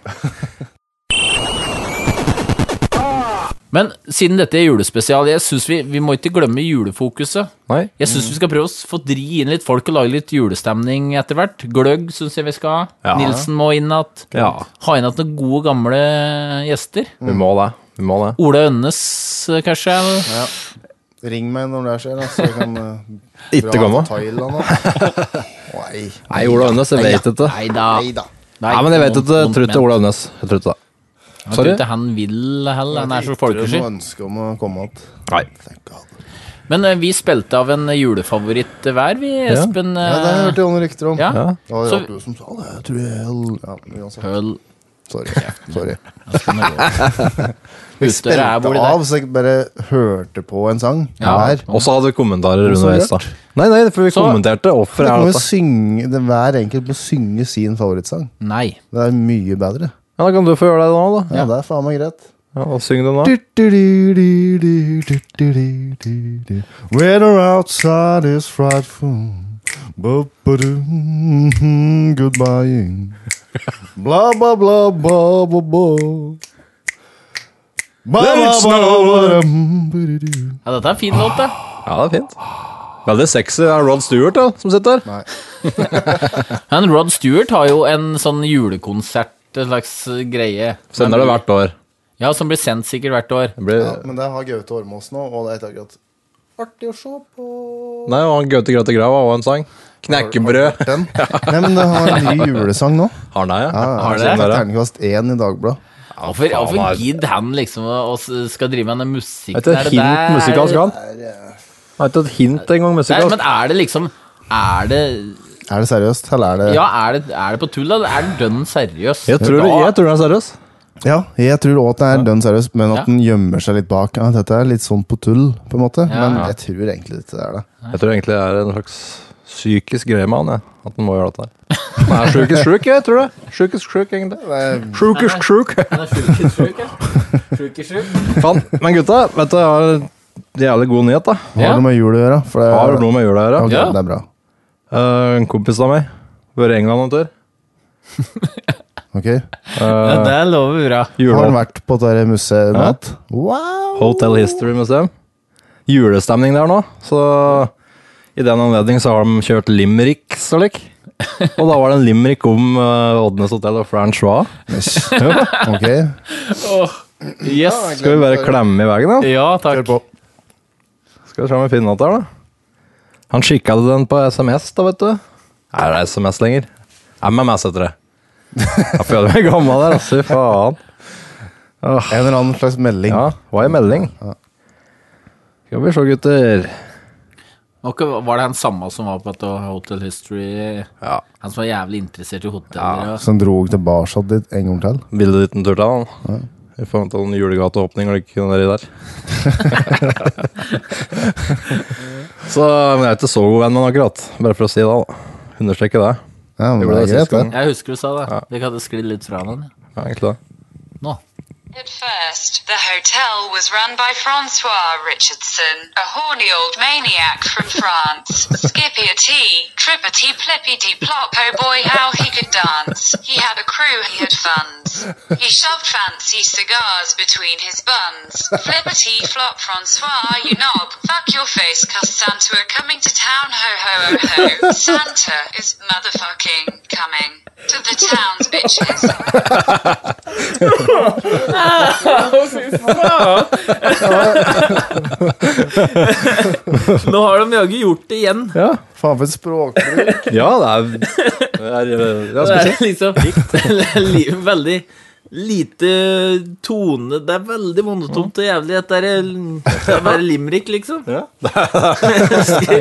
Men siden dette er julespesial, jeg synes vi må ikke glemme julefokuset. Nei. Jeg synes vi skal prøve å få dri inn litt folk og lage litt julestemning etter hvert. Gløgg synes jeg vi skal ha. Ja. Nilsen må inn at. Ja. Ha inn at noen gode gamle gjester. Vi må det. Ola Ønnes, kanskje? Ja. Ring meg når det skjer, så jeg kan Ikke komme. Thailand da. Nei, Ola Ønnes, jeg vet ikke. Neida. Nei, men jeg vet ikke, jeg tror ikke Ola Ønnes. Jeg tror ikke det. Jeg tror ikke han vil heller, han er så folkesky. Jeg har ønske om å komme ut. Nei. Men vi spilte av en julefavoritt hver, vi, Espen. Ja, det har jeg hørt noen rykter om. Ja. Det var jo du som sa det, jeg tror jeg Høl. Sorry. Vi spilte av, så jeg bare hørte på en sang. Ja. Og så hadde vi kommentarer underveis da. Nei, for vi kommenterte hvorfor er dette. Hver enkelt må synge sin favorittsang. Nei. Det er mye bedre. Ja, da kan du få gjøre det nå da. Ja, det er faen meg greit. Ja, og syng det nå. Weather outside is frightful. Goodbye. Blah, blah, blah, blah, blah, blah. Ja, dette er en fin låt, da. Ja, det er fint. Veldig sexy er Rod Stewart da, som sitter der. Nei. Men Rod Stewart har jo en sånn julekonsert, en slags greie. Sender det hvert år. Ja, som blir sendt sikkert hvert år. Ja, men det har Gaute Ormås nå, og det er ikke akkurat artig å se på. Nei, og han Gaute Grøtte Grav har også en sang. Knekkebrød. Nei, men det har en ny julesang nå. Har han det, ja? Har det? Terningkast 1 i Dagbladet. Hvorfor gidd han liksom og skal drive med den musikk? Det er et hint musikalsk han. Det er ikke et hint en gang musikalsk. Men er det liksom, er det seriøst, eller er det... Ja, er det på tull, eller er det dønn seriøs? Jeg tror det er seriøs. Ja, jeg tror også at det er dønn seriøs, men at den gjemmer seg litt bak. Ja, dette er litt sånn på tull, på en måte. Men jeg tror egentlig ikke det er det. Jeg tror egentlig det er en slags psykisk greie med han, ja. At han må gjøre dette her. Han er sjukisk sjuk, jeg tror det. Sjukisk sjuk, egentlig. Sjukisk sjuk. Han er sjukisk sjuk, ja. Sjukisk sjuk. Fan, men gutta, vet du, jeg har en jævlig god nyhet da. Har det med jul å gjøre? Har det noe med jul å gjøre? Ok, det er bra. En kompis av meg var i England en tur. Ok. Ja, det lover bra. Har han vært på det museet natt? Wow! Hotel History Museum. Julestemning der nå, så i den anledning så har de kjørt Limerick så lik. Og da var det en Limerick om Oddnes Hotel og Francois. Ok. Yes. Skal vi bare klemme i veien da? Ja, takk. Kjør på. Skal vi se om vi finner noe der da. Han skikket den på SMS da, vet du. Nei, det er SMS lenger. MMS heter det. Jeg føler meg gammel der, altså, faen. En eller annen slags melding. Ja, hva er melding? Skal vi se, gutter. Var det han samme som var på et Hotel History? Ja. Han som var jævlig interessert i hoteller. Ja. Som drog tilbake dit en gang til. Bildet ditt en tur til han. Ja. Vi får vente en julegateåpning og ikke noe der. Så men jeg er ikke så god venn med han akkurat. Bare for å si det da. Understrekke det. Ja, men det er greit det. Jeg husker du sa det. Vi hadde sklidd litt fra den. Ja, egentlig det. Nå. At first, the hotel was run by Francois Richardson, a horny old maniac from France. Skippy-a-tee, trippity plippity plop, oh boy how he could dance. He had a crew, he had funds. He shoved fancy cigars between his buns. Flippity flop Francois, you knob, fuck your face cause Santa are coming to town, ho ho oh ho. Santa is motherfucking coming to the towns, bitches. Fy faen! Nå har de jaggu gjort det igjen. Ja. Faen for et språkbruk. Ja, det er spesielt. Veldig lite tone. Det er veldig monotont og jævlig. Det er bare limerick, liksom. Ja. Jeg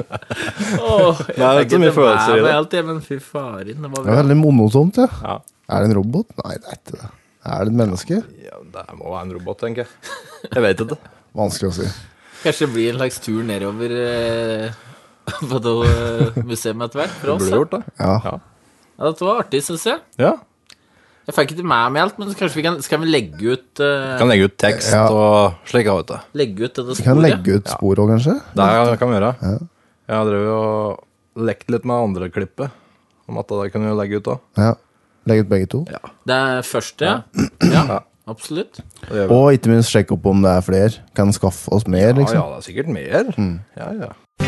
er ikke mye følelser i det. Alltid, men fy farin. Det er veldig monotont, ja. Ja. Er det en robot? Nei, det er ikke det. Er det et menneske? Ja, det må være en robot, tenker jeg. Jeg vet ikke. Vanskelig å si. Kanskje det blir en slags tur nedover på det museet etter hvert for oss. Det burde gjort det. Ja. Ja, det var artig, synes jeg. Ja. Jeg fikk ikke med meg alt, men kanskje skal vi legge ut Kan legge ut tekst og slik av, vet du. Legge ut dette sporet. Vi kan legge ut spor også, kanskje? Det kan vi gjøre. Ja. Jeg har drevet og lekt litt med andre klippet, om at det kan vi legge ut også. Ja, legge ut begge to. Ja. Det første, ja, absolutt. Og ikke minst sjekke opp om det er flere. Kan skaffe oss mer, liksom. Ja, det er sikkert mer. Ja.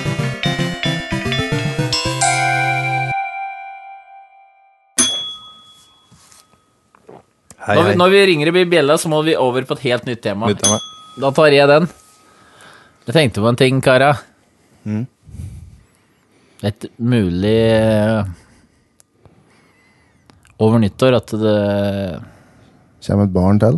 Hei. Når vi ringer i bjella, så må vi over på et helt nytt tema. Da tar jeg den. Jeg tenkte på en ting, Kara. Et mulig over nyttår at det kommer et barn til.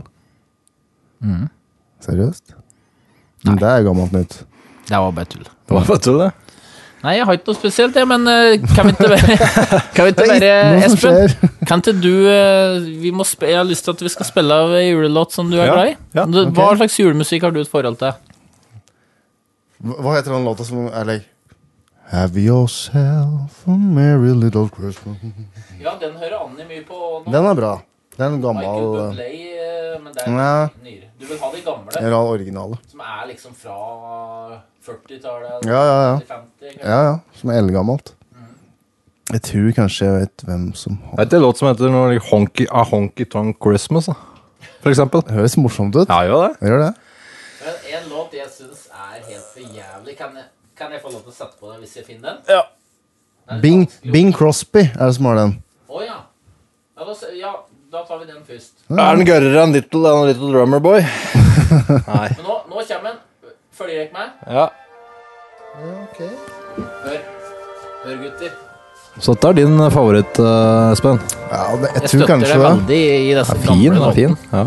Seriøst? Men det er gammelt nytt. Det var bare tull. Det var bare tull, det. Nei, jeg har ikke noe spesielt, men kan vi ikke være Espen? Kan ikke du jeg har lyst til at vi skal spille av julelåt som du er glad i. Okay. Hva slags julemusikk har du et forhold til? Hva heter den låta som er like Have yourself a merry little Christmas. Ja, den hører Annie mye på nå. Den er bra. Det er en gammel Michael Bublé, men det er nyere. Du vil ha de gamle. Jeg vil ha originale. Som er liksom fra 40-tallet. Ja. 50, ja, som er eldgammelt. Jeg tror kanskje jeg vet hvem som har... Det er en låt som heter noe Honky Tonk Christmas, da. For eksempel. Det høres morsomt ut. Ja, gjør det. Det gjør det. Men en låt jeg synes er helt for jævlig. Kan jeg få lov til å sette på den hvis jeg finner den? Ja. Bing Crosby er det som har den. Åja. Da tar vi den først. Er den gørrere enn Little Drummer Boy? Nei. Men nå kommer den. Følger dere meg? Ja. Ok. Hør gutter. Så dette er din favoritt, Espen? Ja, jeg Jeg tror støtter kanskje det veldig i disse Den er fin. Ja.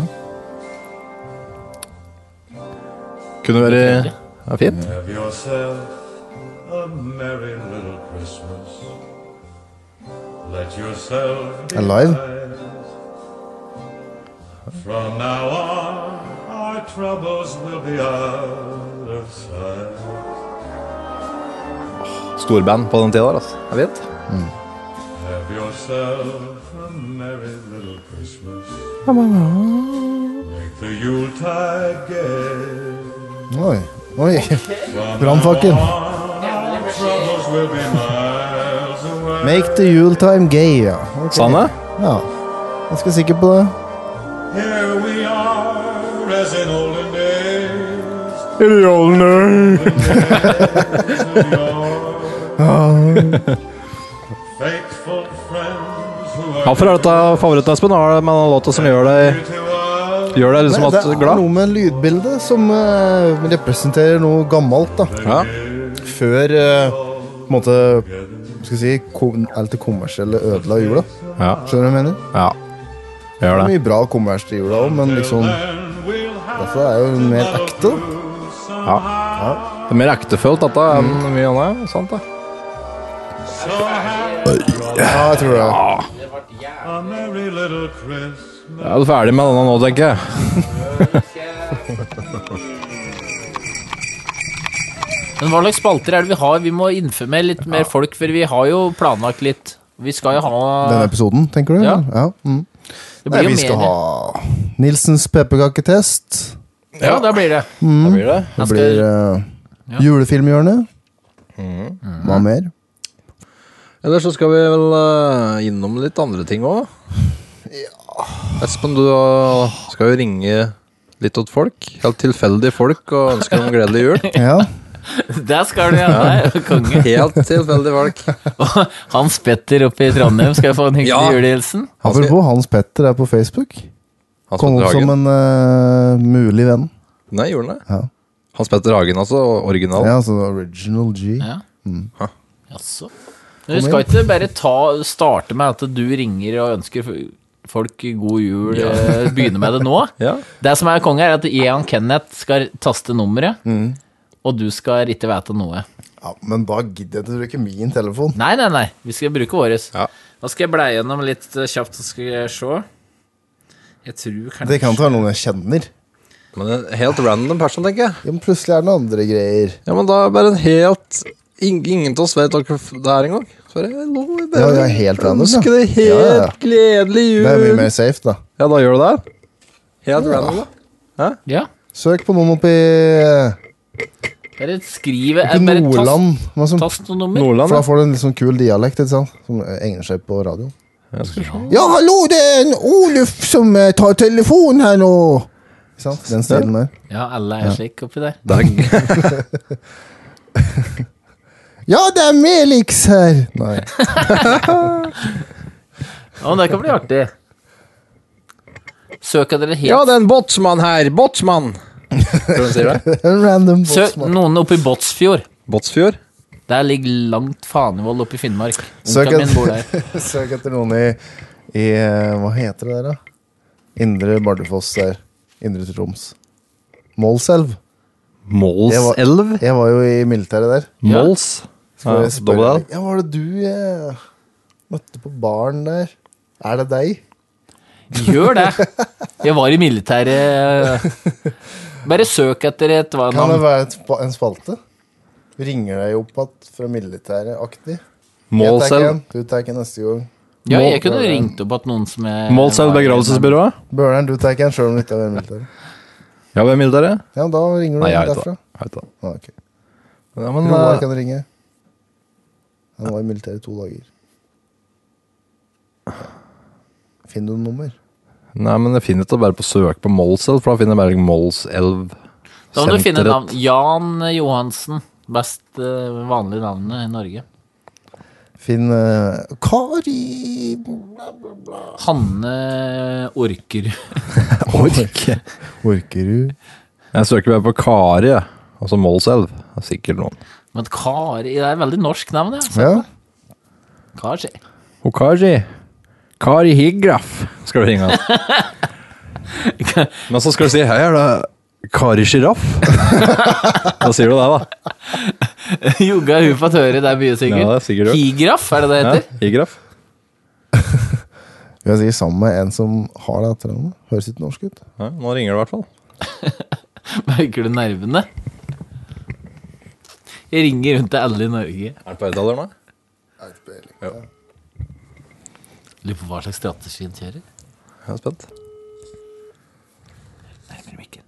Kunne være... Ja, fint. Have yourself a merry little Christmas. Let yourself be Alive? From now on, our troubles will be out of sight. Storband på den tida der, altså. Jeg vet. Have yourself a merry little Christmas. Make the Yuletide gay. Oi. Brannfakkel. Troubles will be miles away. Make the Yuletime gay, ja. Okay. Sanne? Ja. Jeg skal sikker på det. Here we are, as in olden days. In the olden Faithful friends who are Hvorfor er dette favoritt, Espen? Har det med en låt som gjør deg liksom det er glad? noe med lydbildet som representerer noe gammelt, da. Ja. Før, på en måte, skal jeg si, alt det kommersielle ødela jula. Ja. Skjønner du hva jeg mener? Ja. Det Gjør er det. mye bra kommers til jula også, men liksom, derfor er jo mer ekte. Ja. Det er mer ektefølt dette enn mye annet, sant det? Ja, jeg tror det. a merry little Christmas. Jeg er ferdig med denne nå, tenker jeg. Men hva slags spalter er det vi har? Vi må informere litt mer folk, for vi har jo planlagt litt. Vi skal jo ha... Denne episoden, tenker du? Ja. Det blir jo vi skal mer. ha Nilsens pepperkaketest. Ja, det blir det. Det blir det. Det blir julefilmhjørne. Hva mer? Ellers så skal vi vel innom litt andre ting også. Espen, du skal jo ringe litt åt folk. Helt tilfeldige folk, og ønske dem gledelig jul. Ja. Der skal du igjen, nei, konge. Helt tilfeldige folk. Og Hans Petter oppe i Trondheim skal få en hyggelig julehilsen. Apropos, Hans Petter er på Facebook. Kom opp som en mulig venn. Nei, gjorde han det? Ja. Hans Petter Hagen, altså, original. Ja, altså original G. Ja. Jaså. Du skal ikke bare starte med at du ringer og ønsker folk god jul, begynne med det nå. Ja. Det som er konge er at jeg og Kenneth skal taste nummeret, og du skal ikke vite noe. Ja, men da gidder jeg til å bruke min telefon. Nei, vi skal bruke våres. Ja. Da skal jeg bleie gjennom litt kjapt, så skal jeg se. Jeg tror kanskje... Det kan ikke være noen jeg kjenner. Men en helt random person, tenker jeg. Ja, men plutselig er det noen andre greier. Ja, men da er bare en helt... Ingen til oss vet hva det er en gang. Sorry, Ja, det er helt random. Ønsker deg helt gledelig jul. Det er mye mer safe, da. Ja, da gjør du det. Helt random, da. Hæ? Ja. Søk på noen oppi Bare skrive Nordland. Tast noe nummer. For da får du en litt sånn kul dialekt, ikke sant? Som egner seg på radio. Ja, hallo, det er en Oluf som tar telefonen her nå. Ikke sant? Den stilen der. Ja, alle er slik oppi der. Ja, det er Melix her. Nei. Ja, det kan bli artig. Søk dere helt... Ja, det er en botsmann her. Botsmann. Hva sier du? En random Søk botsmann. noen oppi Båtsfjord. Båtsfjord? Der ligger langt Fanevold oppi Finnmark. Søk Onkelen min bor der. Søk etter noen i hva heter det der da? Indre Bardufoss der. Indre Troms. Målselv. Målselv? Jeg var jo i militæret der. Måls? Skal jeg spørre dobbelt. deg? Ja, var det du møtte på baren der? Er det deg? Gjør det. Jeg var i militæret. Bare søk etter et hva Kan det navn. være en spalte? Ringer deg opp at fra militæret-aktig? Målselv? Du tar ikke neste gang. Ja, jeg kunne ringt opp at noen som er... Målselv begravelsesbyrået? Børneren, du tar ikke en selv om du ikke er militæret. Ja, hvem er militæret? Ja, da ringer du Nei, jeg vet derfra. det. Jeg vet det. Ah, ok. Ja, men, Roar kan ringe. Han var i militæret 2 dager. Finner du noe nummer? Nei, men jeg finner ikke bare på søk på Målselv, for da finner jeg bare Målselv. Da må du finne navn. Jan Johansen. Best vanlige navnet i Norge. Finn Kari Hanne Orker. Orkerud. Jeg søker bare på Kari, altså Målselv. Det er sikkert noen. Men Kari, det er et veldig norsk navn, ja. Ja. Kari. Og Kari. Kari Higraff skal du ringe. Men så skal du si, hei, er det Kari Giraff? Da sier du det, da. Jogga hun fått høre, det er mye sikkert. Ja, det er sikkert. Higraff, er det det heter? Ja, Higraff. Vi er sikkert sammen med en som har det etter henne. Høres ikke norsk ut. Ja, nå ringer du i hvert fall. Merker du nervene? Jeg ringer rundt til alle i Norge. Er det på høyttaler nå? Ja. Lurer på hva slags strategi han kjører. Jeg er spent. Nærmere mikken.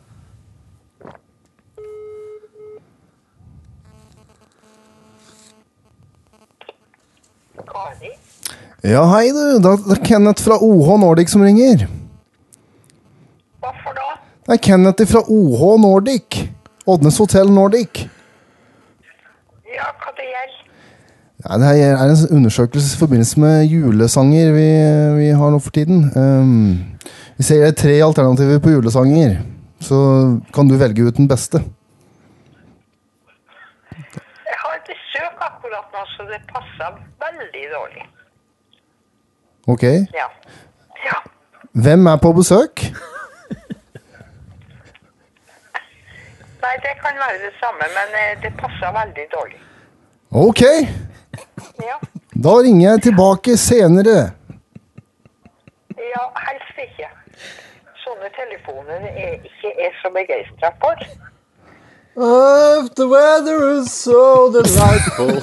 Kari? Ja, hei du. Det er Kenneth fra OH Nordic som ringer. Hva for da? Det er Kenneth fra OH Nordic. Odnes Hotel Nordic. Ja, hva det gjelder? Ja, det her er en undersøkelse i forbindelse med julesanger vi har nå for tiden. Vi ser det er 3 alternativer på julesanger, så kan du velge ut den beste. Jeg har besøk akkurat nå, så det passer veldig dårlig. Ok. Ja. Ja. Hvem er på besøk? Nei, det kan være det samme, men det passer veldig dårlig. Ok. Ja. Da ringer jeg tilbake senere. Ja, helst ikke. Sånne telefoner ikke er så begeistret for. If the weather is so delightful.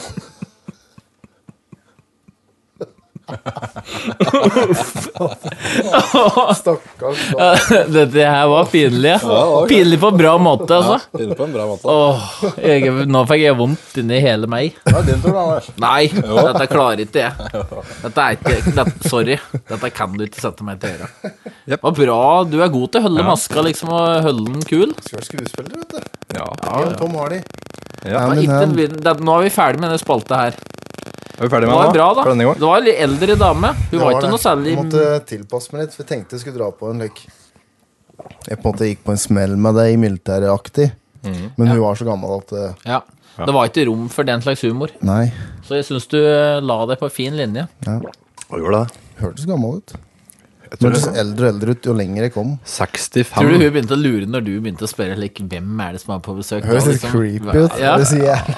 Stakkars. Dette her var pinlig, ja. Pinlig på en bra måte, altså. Pinlig på en bra måte. Nå fikk jeg vondt inni hele meg. Det er din tur, Anders. Nei, dette klarer ikke jeg. Dette er ikke, sorry, dette kan du ikke sette meg til å gjøre. Det var bra, du er god til å holde maska liksom, og holde den kul. Skal være skuespiller, vet du. Ja. Tom Hardy. Ja. Nå er vi ferdig med det spaltet her. Er vi ferdig Det med var den bra da? da. Det var en litt eldre dame. Hun var ikke noe særlig... Jeg måtte tilpasse meg litt, for jeg tenkte jeg skulle dra på en Jeg på en måte gikk på en smell med det i militæret-aktig. Men hun var så gammel at Ja, det var ikke rom for den slags humor. Nei. Så jeg synes du la deg på en fin linje. Ja. Hva gjorde det? Hørtes gammel ut. Hørtes eldre og eldre ut jo lenger jeg kom. 65. Tror du hun begynte å lure når du begynte å spørre like, hvem er det som er på besøk? Høres Da, litt creepy ut, Ja. det sier jeg.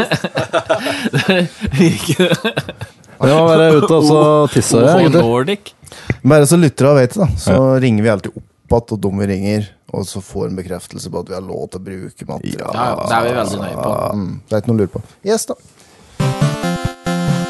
Det må være ute og så tisse. Nordic. Bare så lyttere vet det da, så ringer vi alltid opp at de vi ringer, og så får en bekreftelse på at vi har lov til å bruke materiale. Ja, det er vi veldig nøye på. Det er ikke noe å lure på. Yes da.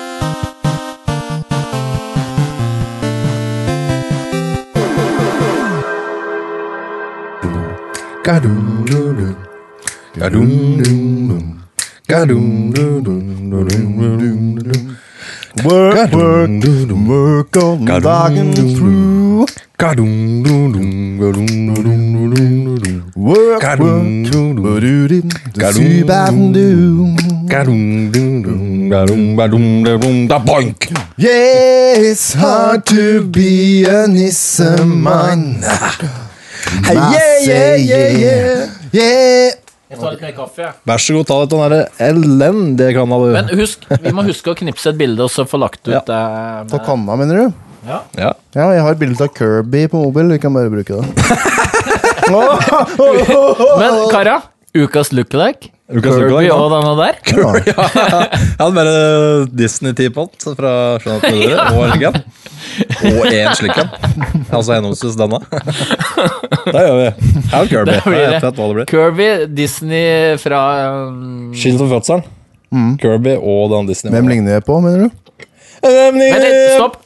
Work on dagen through. Work, yeah, it's hard to be a nissemann. Yeah. Jeg tar litt mer kaffe, ja. Vær så god, ta litt den der elendige kanna du. Men vi må huske å knipse et bilde og så få lagt ut det. Ta kanna, mener du? Ja. Ja, jeg har et bilde av Kirby på mobil. Vi kan bare bruke det. Men Kara, ukas lookalike? Kirby og denne der? Jeg hadde bare Disney-teapot fra Skjønnet Mødre og Elgen. Og en slik en. Altså henholdsvis denne. Der gjør vi. Her er Kirby. Jeg vet hva det blir. Kirby, Disney fra... Skilt for fødselen. Kirby og den Disney. Hvem ligner jeg på, mener du? Vent litt, stopp.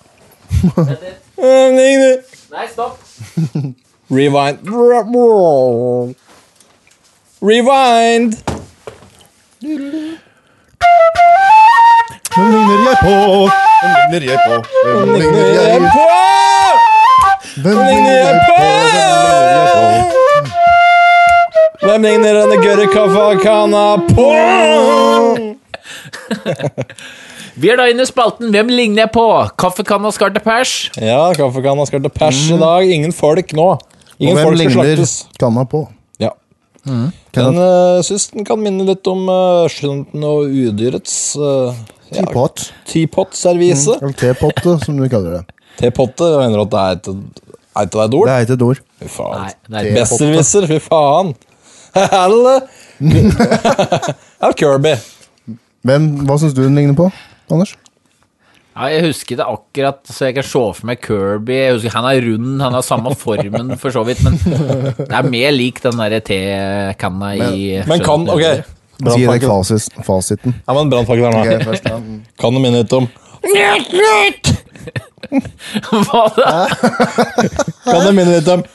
Nei, stopp. Rewind. Rewind. Hvem ligner jeg på? Hvem ligner jeg på? Hvem ligner jeg på? Hvem ligner jeg på? Hvem ligner denne gørre kaffekanna på? Vi da inne i spalten. Hvem ligner jeg på? Kaffekanna skal til pers. Ja, kaffekanna skal til pers i dag. Ingen folk nå. Ingen Og hvem folk skal ligner slaktes. kanna på? Ja. Den synes den kan minne litt om skjønten og udyrets teapot-servise. Eller tepotte, som du kaller det. Tepotte, jeg mener at det er ikke et ord. Det er ikke et ord. Fy faen. Nei, det er Besserwisser, fy faen. Eller Kirby. Hva synes du den ligner på, Anders? Ja, jeg husker det akkurat, så jeg kan se for meg Kirby. Jeg husker, han er rund, han har samme formen for så vidt, men det er mer lik den der tekanna i... Men kan, ok. Gi deg fasiten. Ja, men brannfakkel her nå. Ok, først da. Kan du minne litt om... Hva da? Kan du minne litt om...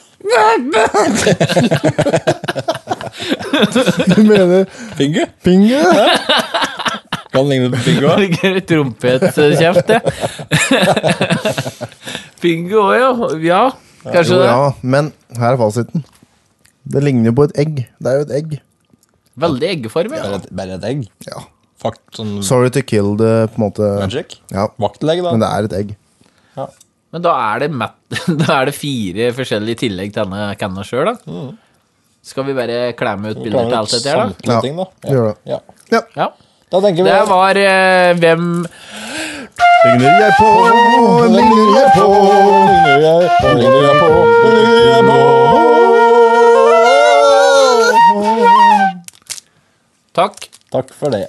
Du mener Pingu? Pingu? Kan det ligne på Pingu? Trompetkjeft, det. Pingu også, ja. Ja, kanskje Jo, det. ja, men her er fasiten. Det ligner jo på et egg. Det er jo et egg. Veldig eggeform, ja. Bare et egg? Ja. Fakt, sånn... Sorry to kill det, på en måte. Magic? Ja. Vaktelegg, da. Men det er et egg. Ja. Men da er det, da er det 4 forskjellige tillegg til denne kanna selv, da. Skal vi bare klemme ut bilder til alt dette her, da? Samtlige ting, da. Gjør det. Ja. Ja. Da tenker vi... Det var hvem... Ligner jeg på? Ligner jeg på? Ligner jeg på? Takk. Takk for det.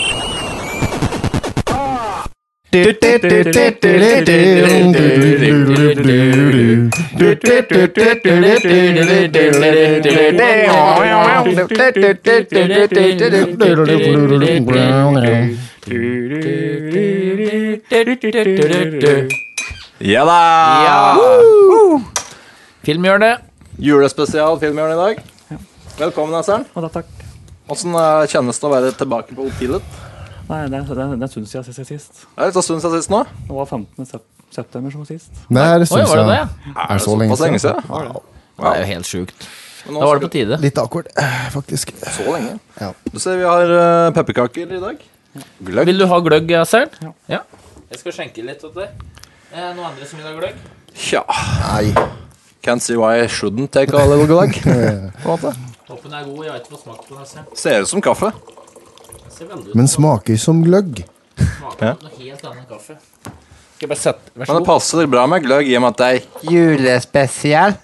Ja da! Filmhjørnet. Julespesial filmhjørnet i dag. Velkommen, Assern. Takk. Hvordan kjennes det å være tilbake på hotellet? Nei, det er stund siden sist. Det er litt av stund siden sist nå. Det var 15. september som sist. Det er stund Var det det? Er det så lenge siden? Det er jo helt sjukt. Da var det på tide. Litt akkurat, faktisk. Så lenge. Ja. Du ser vi har pepperkaker i dag. Gløgg. Vil du ha gløgg, Assern? Ja. Jeg skal skjenke litt til deg. Noen andre som vil ha gløgg? Ja. Nei. Can't see why I shouldn't take a little gløgg. På en måte. Toppen er god, jeg har ikke fått smakt på den. Ser ut som kaffe. Men smaker som gløgg. Smaker noe helt annet kaffe. Skal jeg bare sette... Vær Men så det god. passer bra med gløgg i og med at det er julespesial.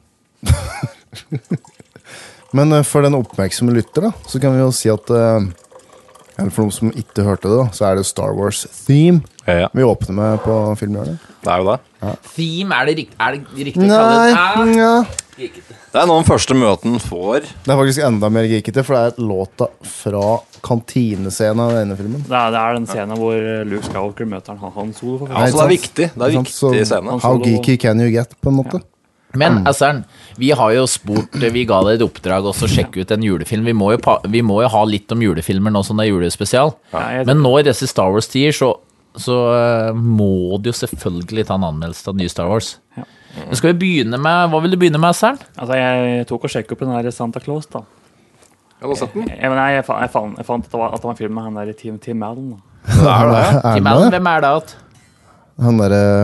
Men for den oppmerksomme lytter, da, så kan vi jo si at eller for noen som ikke hørte det, da, så er det Star Wars theme vi åpner med på filmhjørnet. Det er jo det. Ja. Theme, er det riktig å kalle det? Ja. Det er noen første møten får. Det er faktisk enda mer geekete, for det er et låta fra kantinescenen av denne filmen. Det er den scenen hvor Luke Skywalker møter Han Solo. Ja, altså det er viktig. Det er viktig scene. How geeky can you get, på en måte? Men Assern, vi har jo spurt, vi ga deg et oppdrag også å sjekke ut en julefilm. Vi må jo ha litt om julefilmer nå som det er julespesial. Men nå i disse Star Wars-tider så må du jo selvfølgelig ta en anmeldelse av nye Star Wars. Men skal vi begynne med, hva vil du begynne med, Assern? Altså, jeg tok og sjekket opp den der Santa Claus, da. Jeg har sett den. Jeg fant at det var en film med han der Tim Allen, da. Tim Allen, hvem er det at? Han der...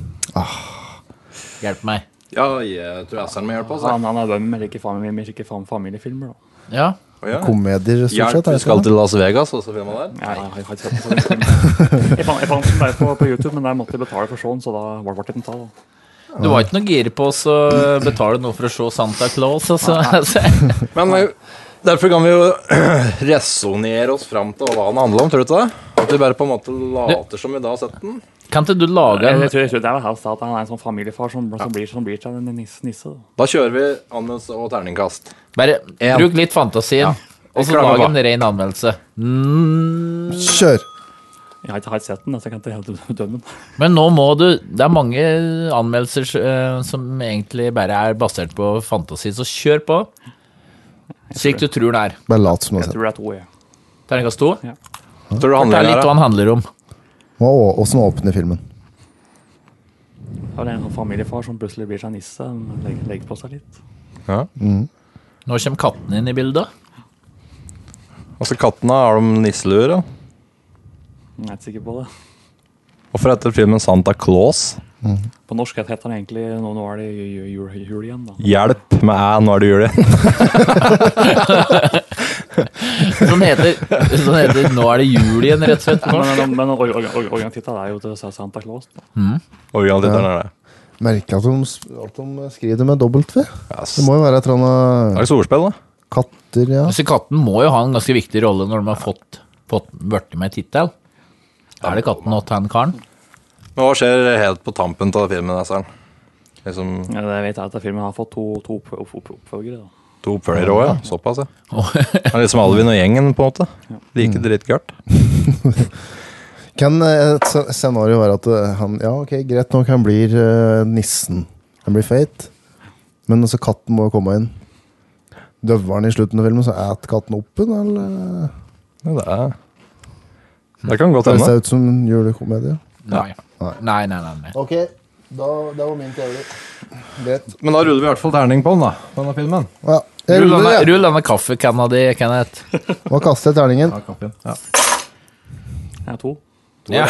Hjelp meg. Ja, jeg tror Assern må hjelpe oss. Han er døm, men ikke familiefilmer, da. Ja. Komedier, stort sett. Hjelp, vi skal til Las Vegas, og så filmer der. Ja, jeg har ikke sett det. Jeg fant den der på YouTube, men der måtte jeg betale for sånn, så da var det ikke den ta, da. Du var ikke noe gire på oss å betale noe for å se Santa Claus, altså. Men derfor kan vi jo resonere oss frem til hva den handler om, tror du ikke det? At vi bare på en måte later som vi da har sett den. Kan ikke du lage en... Jeg tror det er helst at han er en sånn familiefar som blir til en nisse. Da kjører vi anmeldelse og terningkast. Bare bruk litt fantasien, og så lag en ren anmeldelse. Kjør! Jeg har ikke sett den, så jeg kan ikke helt dømme den. Men nå må du... Det er mange anmeldelser som egentlig bare er basert på fantasi, så kjør på. Slik du tror det er. Bare lat som du har Jeg sett. tror det er 2, ja. Terningkast 2? Ja. Tror du Fortell litt hva han handler om. Og hvordan åpner filmen? Det er en familiefar som plutselig blir seg nisse, legger på seg litt. Ja. Nå kommer katten inn i bildet. Altså kattene, har de nisseluer, da? Jeg er ikke sikker på det. Hvorfor heter filmen Santa Claus? På norsk heter den egentlig nå er det jul igjen, da. Hjelp med nå er det jul igjen. Sånn heter Nå er det jul igjen, rett og slett. Men originaltittelen er jo til Santa Claus, da. Originaltittelen er det. Merker at de skriver det med dobbelt V. Det må jo være et eller annet... Det er ordspill, da. Katter, ja. Så katten må jo ha en ganske viktig rolle når de har fått vært med tittel. Er det katten og han karen? Men hva skjer helt på tampen av filmen, Assern? Liksom... Ja, det vet jeg at filmen har fått to oppfølgere, da. 2 oppfølgere også, ja. Såpass, ja. Det er liksom Alvin og gjengen, på en måte. Like drittgørt. Kan et scenario være at han... Ja, ok, greit nok, han blir nissen. Han blir feit. Men altså, katten må komme inn. Døver han i slutten av filmen, så æt katten opp den, eller... Ja, det kan godt hende. Det ser ut som en julekomedie. Nei. Ok, det var min teori. Greit. Men da ruller vi i hvert fall terning på den, da. På denne filmen. Ja, Rull denne kaffekanna di, Kenneth. Nå kaster jeg terningen. Ja. Ja, 2. Ja.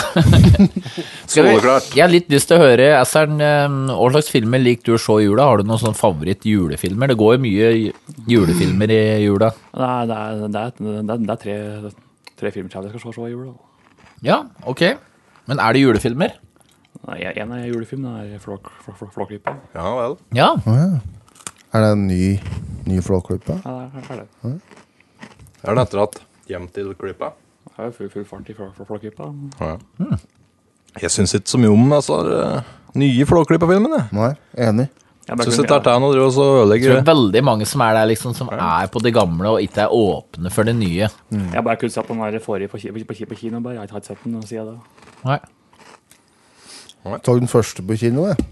Jeg har litt lyst til å høre, Assern, hva slags filmer liker du å se i jula? Har du noen sånn favoritt julefilmer? Det går jo mye julefilmer i jula. Det er 3 filmer til jeg skal se i jula. Ja, ok. Men er det julefilmer? Nei, en er julefilm, den er Flåklypa. Ja, vel. Ja. Er det en ny Flåklypa? Ja, det er det. Er det etter at hjem til Klippa? Det er jo full fart i Flåklypa. Ja. Jeg synes ikke så mye om nye Flåklypa-filmene. Nei, enig. Jeg synes ikke det er noe å ødelegge. Jeg tror veldig mange som er der liksom, som er på det gamle og ikke er åpne for det nye. Jeg bare kunne sett den der forrige på kino, bare. Jeg har ikke sett den siden det. Nei. Jeg tok den første på kino, jeg.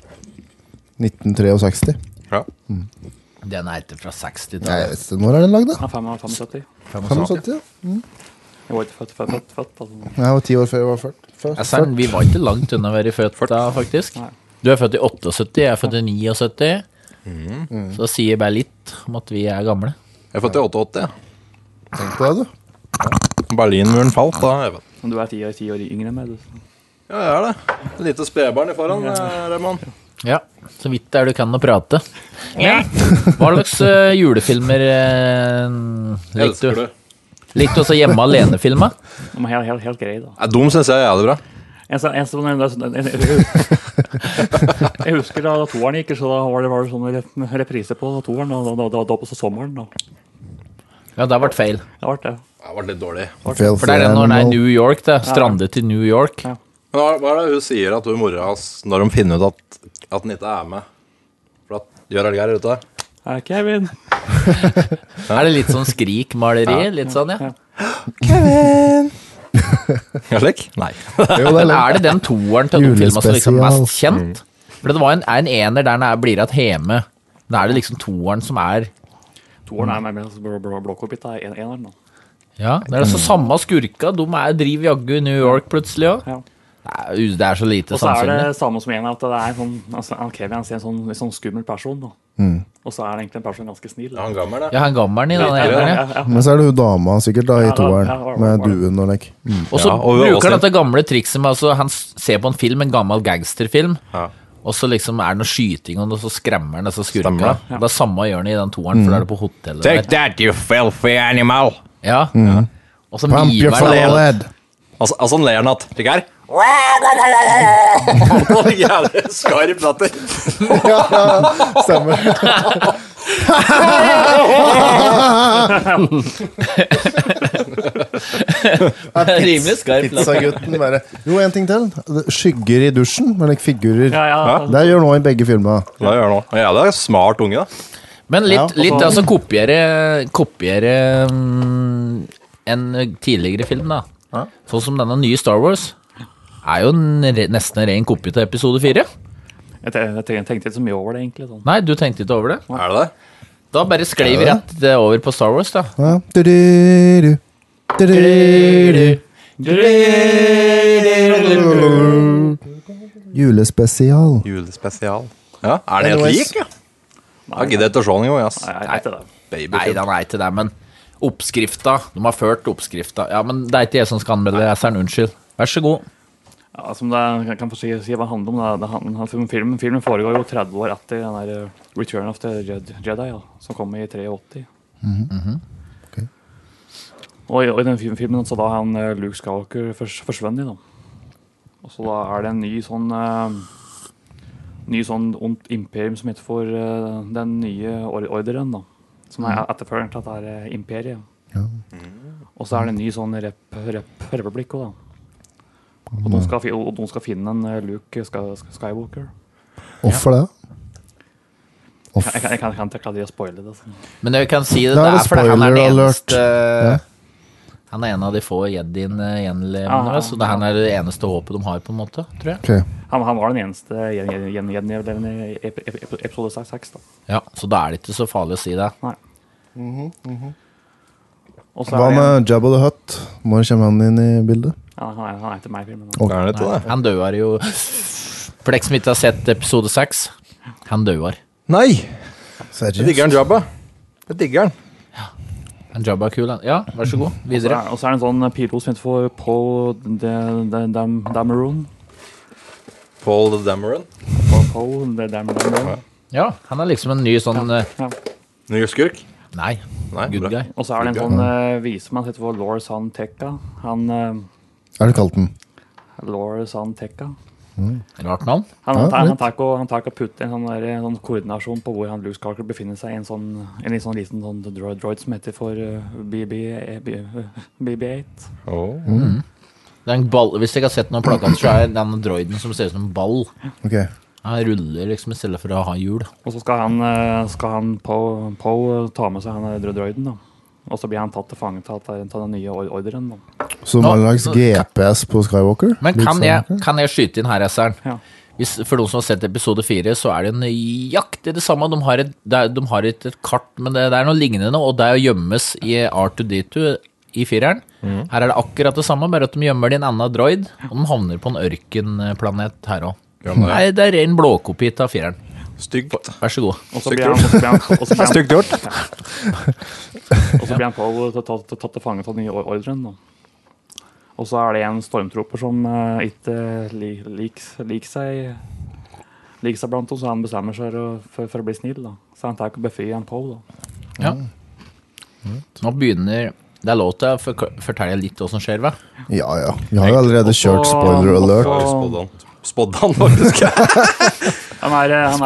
1963. Ja. Den er ikke fra 60-tallet. Nei, når er den lagd da? Ja, 75. 75, ja. Jeg var ikke født. Altså. Jeg var 10 år før jeg var født. Vi var ikke langt unna å være født da, faktisk. Nei. Du er født i 78, jeg er født i 79. Så det sier bare litt om at vi er gamle. Jeg er født i 88, ja. Tenk på det, du. Berlinmuren falt da, jeg vet. Men du er 10 år yngre enn meg, du. Ja, jeg er det. Et lite spedbarn i foran, Raymond. Ja, så vidt er du kan å prate. Ja. Hva slags julefilmer likte du? Likte du også hjemme alene-filmer? De er helt grei, da. Dum synes jeg er jævlig bra. Jeg husker da toeren gikk, så da var det sånn reprise på toeren, da på sommeren, da. Ja, det har vært feil. Det har vært det. Det har vært litt dårlig. For det er den når den er i New York, det. Strandet til New York. Ja. Men hva er det hun sier at du mora hans, når de finner ut at den ikke er med? For at Gjør Elgeir ute der? Kevin. Er det litt sånn skrikmaleri? Litt sånn, ja. Kevin! Ja, slik? Nei. Er det den toeren til de filmer som liksom er mest kjent? For det var en ener der den blir at hjemme. Da det liksom toeren som Toeren med blåkopitt eneren da. Ja, det så samme skurka. De driver jaggu i New York plutselig også. Ja. Det så lite og så sannsynlig. Det samme som en at det sånn, altså, Kevin han ser en sånn skummel person da. Og så det egentlig en person ganske snill. Ja, han gammel det. Ja, han gammel I den eneren, ja. Men så det hun dama sikkert da I toeren, med duen og lek. Og så bruker han dette gamle trikset med, altså, han ser på en film, en gammel gangsterfilm, og så liksom det noe skyting, og så skremmer han disse skurka. Det samme gjør han I den toeren, for det på hotellet der. Take that, you filthy animal! Ja. Og så mimer han. Og sånn ler han at, slik her. Jævlig skarp latter. Ja, stemmer. Rimelig skarp latter. Pizzagutten bare. Jo, en ting til. Skygger I dusjen, men ikke figurer. Ja. Det gjør nå I begge filmer. Det gjør nå. Ja, det smart unge da. Men litt altså kopiere en tidligere film da. Sånn som denne nye Star Wars jo nesten en ren kopi til episode 4. Jeg tenkte ikke så mye over det egentlig. Sånn. Nei, du tenkte ikke over det? Det det? Da bare sklei vi rett over på Star Wars da. Ja. Julespesial. Ja, det helt lik, ja? Jeg gidder ikke å se den jo, yes. Nei, ikke det. Nei, den ikke det, men oppskrifta, de har ført oppskrifta. Ja, men det ikke jeg som skal anmelde det, jeg unnskyld. Vær så god. Ja, som jeg kan få si hva det handler om. Filmen foregår jo 30 år etter den der Return of the Jedi, som kom I 83. Okay. Og I den filmen så da han Luke Skywalker forsvunnet da. Og så da det en ny sånn ondt imperium som heter for den nye orderen da. Som etterfølgeren til at det imperiet. Ja. Og så det en ny sånn republikk også da. Og de skal finne en Luke Skywalker. Hvorfor det? Jeg kan ikke klare å spoile det. Så. Men jeg kan si det, det fordi han den alert. eneste... Han en av de få Jeddiene gjenlevende, så han det eneste håpet de har på en måte, tror jeg. Okay. Han var den eneste gjenlevende I episode 6 da. Ja, så da det ikke så farlig å si det. Nei. Hva med Jabba the Hutt? Når kommer han inn I bildet? Ja, han ikke med I filmen. Okay. Han dør jo... For deg som ikke har sett episode 6, han dør. Nei! Jeg digger han Jabba. Jeg digger han. En Jabba kul. Ja, vær så god. Videre. Og så det en sånn pilot som heter for Poe Dameron. Paul Dameron? Poe Dameron. Ja, han liksom en ny sånn... Ny skurk? Nei, good guy. Og så det en sånn visemann som heter for Lord San Tekka. Han... det kalt den? Lord San Tekka. Rart navn. Han tar og putter en sånn koordinasjon på hvor han Luke Skywalker befinner seg I en sånn liten sånn droid som heter for BB-8. Det en ball, hvis jeg har sett noen plakat, så den droiden som ser ut som en ball. Okay. Han ruller liksom I stedet for å ha hjul. Og så skal han Poe ta med seg han droiden da. Og så blir han tatt til fange til den nye orderen da. Så man lags GPS på Skywalker? Men kan jeg skyte inn her, Esseren? Ja. For noen som har sett episode 4, så det nøyaktig det samme. De har et kart, men det noe lignende, og det å gjemmes I R2-D2 I 4'eren. Her det akkurat det samme, bare at de gjemmer det I en annen droid, og de havner på en ørkenplanet her også. Nei, det en blåkopi av 4'eren. Styggt. Vær så god. Styggt gjort. Og så blir han på tatt til fange til den nye ordren da. Og så det en stormtroper som ikke liker seg blant oss, så han bestemmer seg for å bli snill da. Så han tar ikke befri en på da. Ja. Nå begynner det lov til å fortelle litt hva som skjer, hva? Ja. Vi har jo allerede kjørt spoiler alert. Spåddan, faktisk. Han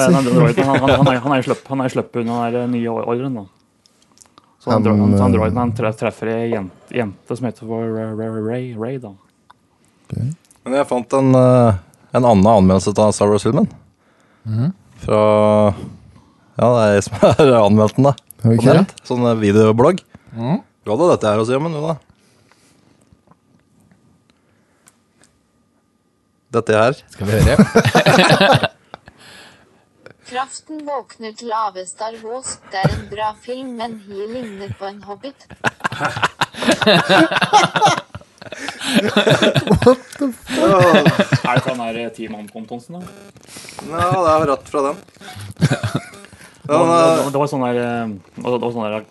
sluppet under den nye ordren da. Så han droiden han treffer en jente som heter for Ray da. Okay. Men jeg fant en annen anmeldelse av Star Wars-filmen. Fra... Ja, det jeg som har anmeldt den da. Okay. Sånn videoblogg. Hva hadde dette her å si om den nå da? Dette her. Skal vi høre? Kraften våkner til Avestar Vås. Det er en bra film, men hi ligner på en hobbit. What the fuck? Er det fra den der Team Antonsen da? Ja, det er rett fra den. Det var sånn der Det var sånn der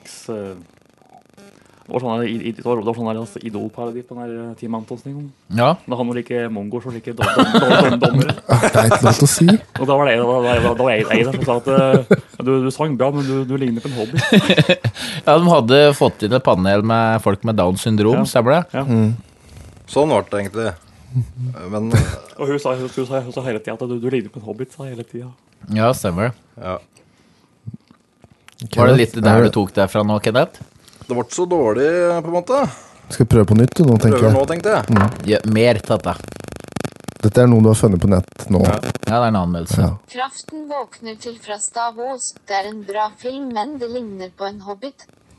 idolparodi på den der Team Antonsen. Ja. Da han var like mongoer som like dommere. Det er ikke lov til å si. Og da var det jeg der som sa at du sang bra, men du ligner på en hobby. Ja, de hadde fått inn et panel med folk med Downs syndrom, stemmer det? Ja. Sånn var det egentlig. Men... Og hun sa hele tiden at du ligner på en hobbit, sa hele tiden. Ja, stemmer det. Ja. Var det litt der du tok deg fra nå, Kenneth? Det ble så dårlig, på en måte. Skal prøve på nytt, nå, tenker jeg. Prøver nå, tenkte jeg. Ja, mer til dette. Dette er noe du har funnet på nett nå. Ja, det er en anmeldelse. Ja. Kraften våkner til fra Stavås. Det er en bra film, men det ligner på en hobbit.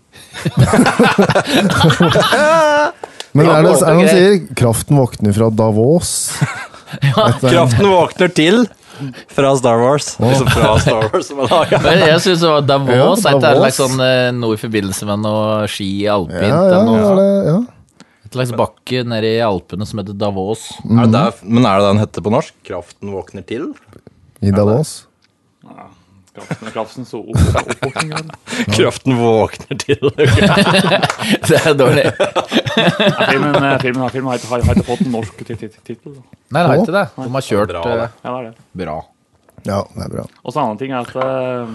Men er det noen sier kraften våkner fra Davos? Kraften våkner til fra Star Wars. Liksom fra Star Wars som er laget. Men jeg synes det var Davos, Ja, det er Davos. sånn, noe i forbindelse med noe ski i alpint. Ja, eller noe. det, ja. Et slags bakke nede i Alpene som heter Davos. Men er det den heter på norsk? Kraften våkner til? I Davos. Kraftens oppvåkning. Kraften våkner til. Det er dårlig. Filmen har ikke fått en norsk titel. Nei, det har ikke det. De har kjørt Bra, Ja, det er det. bra. Ja, det er bra. Og så en annen ting er at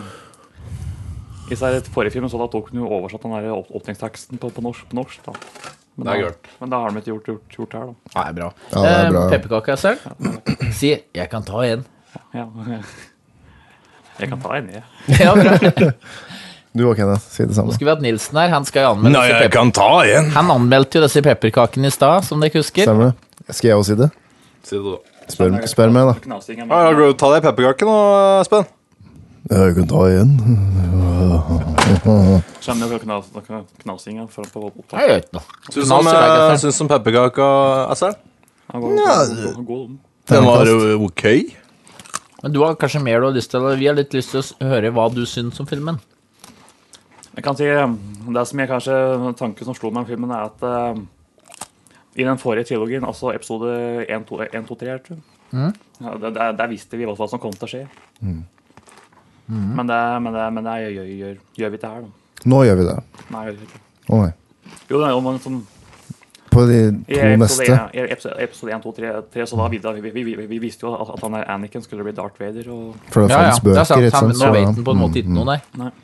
i forrige film så da tok hun jo oversatt den der åpningsteksten på norsk da. Men Det er gørt. Men da har de ikke gjort her da. Nei, bra. Ja, det er bra. Pepperkake, selv. Si, jeg kan ta en. Ja. Jeg kan ta en, jeg. Ja, bra. Du og Kenneth, si det Nå samme. skal vi ha Nilsen her. Han skal jo anmelde Nei, jeg kan ta en. Han anmeldte jo disse pepperkakene i stad, som dere husker. Stemmer det? Skal jeg også si det? Si det da. Spør meg da. Knasing Ja, ta deg pepperkake nå, Espen. Jeg kan ta igjen. Skjønner du knasinga på opptak? Jeg vet noe. Syns som pepperkaka, Espen? God. Den var ok. Men du har kanskje mer du har lyst til, eller vi har litt lyst til å høre hva du synes om filmen. Jeg kan si, det som jeg kanskje, tanken som slo meg om filmen er at i den forrige trilogien, altså episode 1, 2, 3, tror jeg. Ja, der visste vi hva som kom til å skje. Men det gjør vi ikke her da. Nå gjør vi det. Nei, gjør vi ikke. Å nei. Jo, det er jo man sånn På de I to neste. episode 1, 2, 3, så da vi visste jo at han der Anakin skulle bli Darth Vader. Og... For det fanns det er sant. bøker, ikke sant? Nå vet den på en måte ikke noe, nei.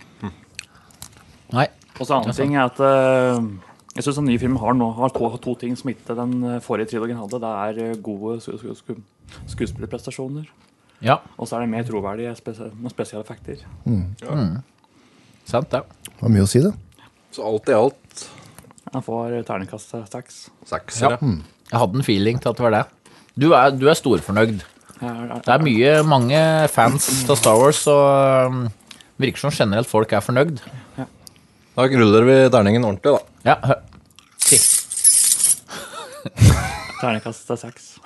Nei. Og så andre ting er at jeg synes den nye filmen har to ting som ikke den forrige trilogien hadde. Det er gode skuespillerprestasjoner. Ja. Og så er det mer troverdige spesielle effekter. Sant, ja. Det var mye å si det. Så alt i alt. Han får terningkast 6. 6, Ja. Jeg hadde en feeling til at det var det. Du er storfornøyd. Det er mange fans av Star Wars, og virker som generelt folk er fornøyd. Da ruller vi terningen ordentlig, da. Ja, si. Terningkast 6.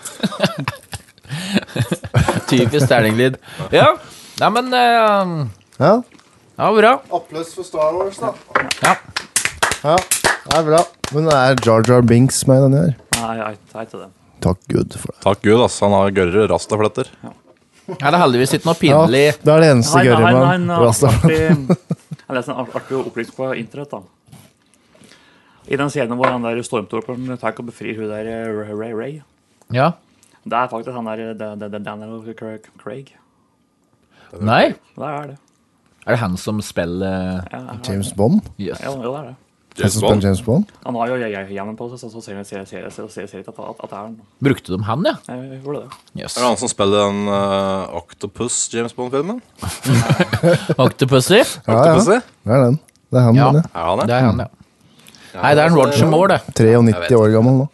Typisk terninglyd. Ja, nei, men Ja. ja, bra. Applaus for Star Wars, da. Ja. Ja, det er bra. Men det er Jar Jar Binks med i denne her. Nei, jeg er ikke det. Takk Gud for det. Takk Gud, ass. Han har gørre rastafletter. Er det heldigvis ikke noe pinlig? Ja, det er det eneste gørre man. Jeg leste en artig opplysning på internett da. I den scenen hvor han der stormtrooperen tar og befrir hun der Ray. Ja. Det er faktisk han der Daniel Craig. Nei? Det er det. Er det han som spiller James Bond? Yes. Ja, det er det. Han som spiller James Bond? Han har jo hjelmen på seg, så ser jeg ikke at det er han. Brukte de han, ja? Jeg gjorde det. Yes. Er det han som spiller den Octopus James Bond-filmen? Octopussy? Det Octopussy? er den. Det er han, Ja, mener jeg. Er han det? det er han, ja. Nei, det er en Roger Moore, det. 93 år gammel nå.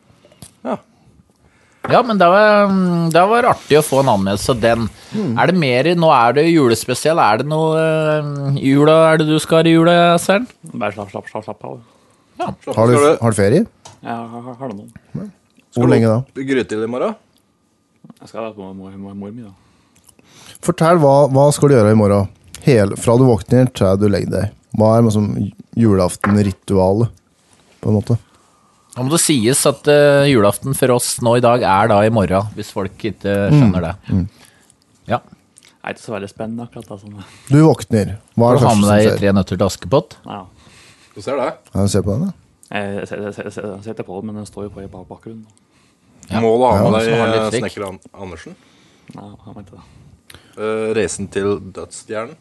Ja, men det var artig å få en anmeldelse av den. Er det mer, nå er det julespesiell, er det noe jula, er det du skal ha i jula, Søren? Bare slapp av. Ja. Har du ferie? Jeg har det nå. Hvor lenge da? Gryte i morgen? Jeg skal ha mor mi da. Fortell, hva skal du gjøre i morgen? Fra du våkner til du legger deg. Hva liksom julaften-ritualet, på en måte? Da må det sies at julaften for oss nå i dag da i morgen, hvis folk ikke skjønner det. Ja. Det ikke så veldig spennende akkurat da. Sånn. Du våkner. Hva det første som skjer? Du har med deg 3 nøtter til Askepott? Ja. Du ser det? Ja, du ser på den, da? Jeg ser på den, men den står jo på i bakgrunnen. Ja. Må du ha med deg Snekker Andersen? Nei, jeg har ikke det. Reisen til dødsstjernen.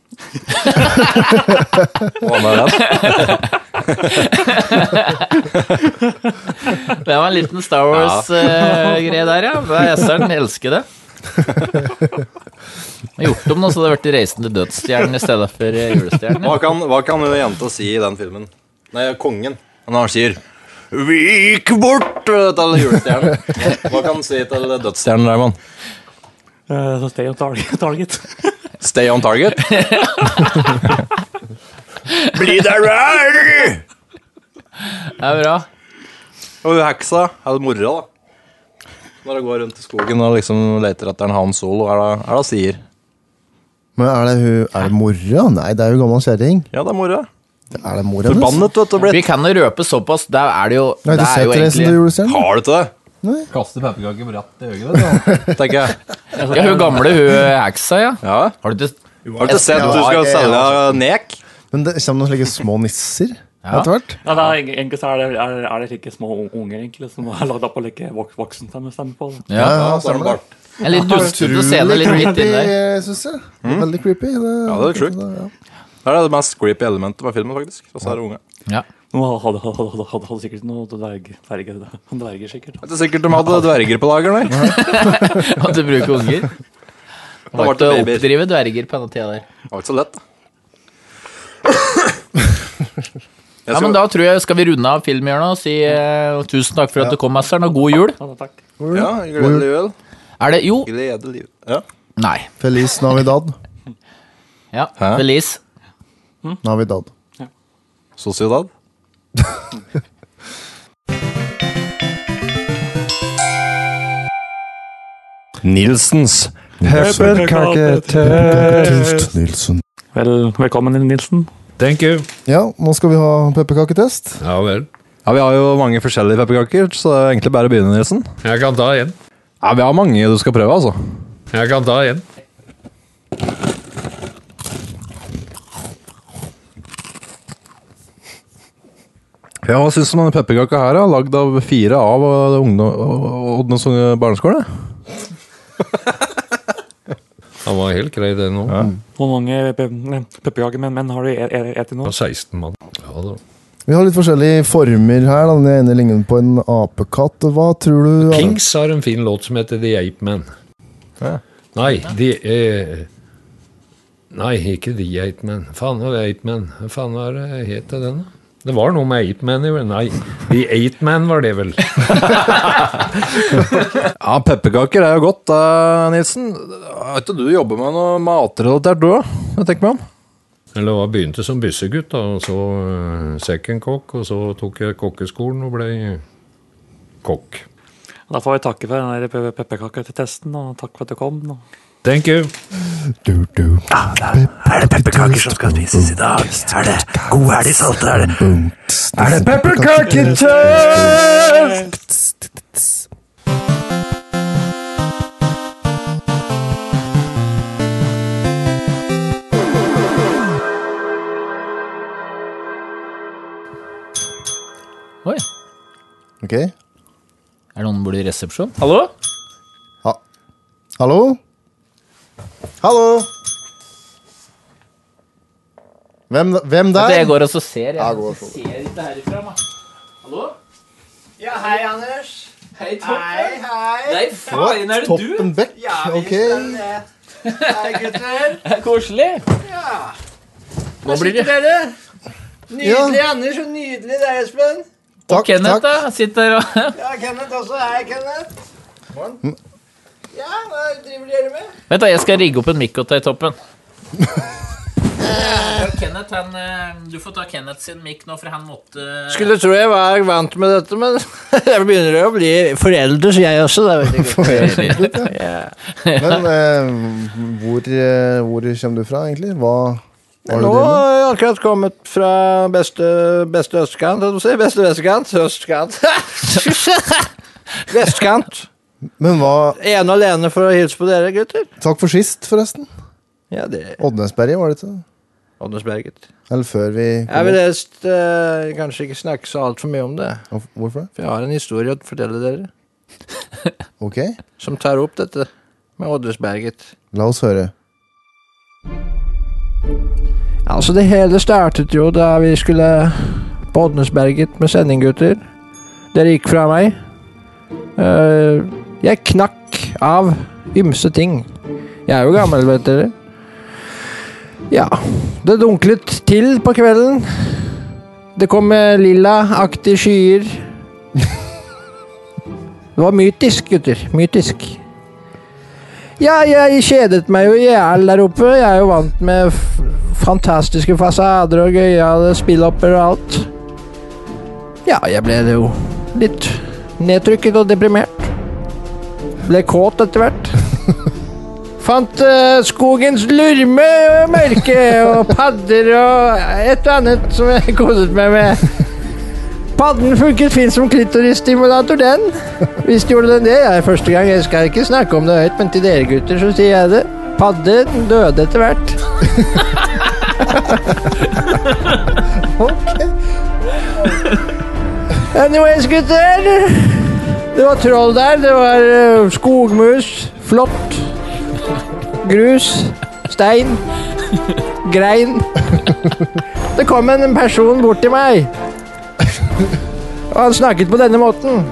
Hva med den? Det var en liten Star Wars-greie der, ja. Eseren elsker det. Jeg har gjort om nå, så det har vært Reisen til dødsstjernen i stedet for julestjernen. Hva kan hun jenta si i den filmen? Nei, kongen. Når han sier «Vik bort!» til julestjernen. Hva kan han si til dødsstjernen der, mann? Så stay on target. Stay on target? Bli der rar! Det bra. Og heksa, det mora da? Når jeg går rundt i skogen og liksom leter etter en Han Solo, det sier? Men er det mora? Nei, det jo gammel kjæring. Ja, det mora. Er det mora? Forbannet, vet du, blitt. Vi kan jo røpe såpass, det det jo Nei, du ser Reisen til julestjernen? Har du ikke det? Nei. Kaster pepperkaker på rett i øyet, tenker jeg. Ja, hun gamle, hun heksa, ja. Har du ikke sett at du skal selge nek? Men det kommer noen slike små nisser, etter hvert. Ja, egentlig så det ikke små unger, egentlig, som har lagt opp og like voksen stemme på det. Ja, så det bare. En litt dustete scene, litt midt inn der. Synes jeg. Veldig creepy. Ja, det sjukt. Det det mest creepy elementet med filmen, faktisk. Og så det unge. Ja. Nå hadde sikkert noe dverger sikkert. Det sikkert de hadde dverger på lager, nei. At du bruker unger. Det var ikke å oppdrive dverger på denne tida der. Det var ikke så lett. Ja, men da tror jeg skal vi runde av filmhjørnet og si tusen takk for at du kom, Messeren, og god jul. Ja, takk. Ja, gledelig jul. Det jo? Gledelig jul. Ja. Nei. Feliz Navidad. Ja, Feliz Navidad. Sociedad. Nilsens pepperkaketest. Nilsen. Velkommen inn, Nilsen. Thank you. Ja, nå skal vi ha pepperkaketest. Ja vel. Ja, vi har jo mange forskjellige pepperkaker, så det egentlig bare å begynne, Nilsen. Jeg kan ta en. Ja, vi har mange du skal prøve, altså. Jeg kan ta en. Ja, hva synes du om denne pepperkaka her, lagd av 4 av Odnes barneskole? Han var helt grei det nå. Ja. Hvor mange pepperkaker menn har du etter nå? 16 mann. Ja da. Vi har litt forskjellige former her. Den ene ligner på en apekatt. Hva tror du? Kings har en fin låt som heter The Ape Man. Ja. Nei, Nei, ikke The Ape Man. Faen var det Ape Man. Hva faen var det het den da? Det var noe med Ape Man i vel? Nei, The Ape Man var det vel. Ja, pepperkaker jo godt, Nilsen. Vet du jobber med noe matrelatert du da? Jeg tenker meg om. Eller jeg begynte som byssegutt, da, og så sekkenkokk, og så tok jeg kokkeskolen og ble kokk. Da får vi takke for den pepperkaker til testen, og takk for at du kom. Thank you. Det pepperkaker som skal spises i dag? Det god helg, Salte? Det pepperkaketest? Oi. Ok. Det noen burde i resepsjon? Hallo? Hallo? Hallo? Hvem der? Jeg går og så ser. Ja, går så. Ser ikke herifra, man. Hallo? Ja, hei, Anders. Hei, Toppen. Hei. Nei, faen, det du? Toppen Beck? Ja, ok. Hei, gutter. Koselig. Ja. Nå blir det... dere? Nydelig, Anders, og nydelig deg, Espen. Og Kenneth da, sitter og... Ja, Kenneth også. Hei, Kenneth. Morgen. Ja, hva driver dere med? Vent da, jeg skal rigge opp en mikk til Toppen. Kenneth, du får ta Kenneth sin mic nå, for han måtte... Skulle tro jeg var vant med dette, men jeg begynner å bli forelder, så jeg også. Det er veldig Forelder, ja. Men hvor kommer du fra, egentlig? Hva nå har jeg akkurat kommet fra beste østkant, beste vestkant, østkant. Vestkant. Men hva... En alene for å hilse på dere, gutter. Takk for sist, forresten. Ja, det... Oddnesberget, var det ikke? Oddnesberget. Eller før vi... Jeg vil helst kanskje ikke snakke så alt for mye om det. Hvorfor? For jeg har en historie å fortelle dere. Ok. Som tar opp dette med Oddnesberget. La oss høre. Altså, det hele startet jo da vi skulle på Oddnesberget med sending, gutter. Dere gikk fra meg. Jeg knakk av ymse ting. Jeg er jo gammel, vet dere. Ja, det dunklet til på kvelden. Det kom lilla-aktige skyer. Det var mytisk, gutter. Mytisk. Ja, jeg kjedet meg jo ihjel der oppe. Jeg er jo vant med fantastiske fasader og gøyale spillopper og alt. Ja, jeg ble jo litt nedtrykket og deprimert. Ble kåt etter hvert. Fant skogens lurme og mørke og padder og et og annet som jeg koset meg med. Padden funket fint som klitorisstimulator, den. Visst gjorde den det. Jeg første gang, jeg skal ikke snakke om det høyt, men til dere gutter så sier jeg det. Padden døde etter hvert. Ok. Anyways, gutter. Det var troll der, det var skogmus, flott. Grus, stein, grein. Det kom en person bort til meg. Og han snakket på denne måten.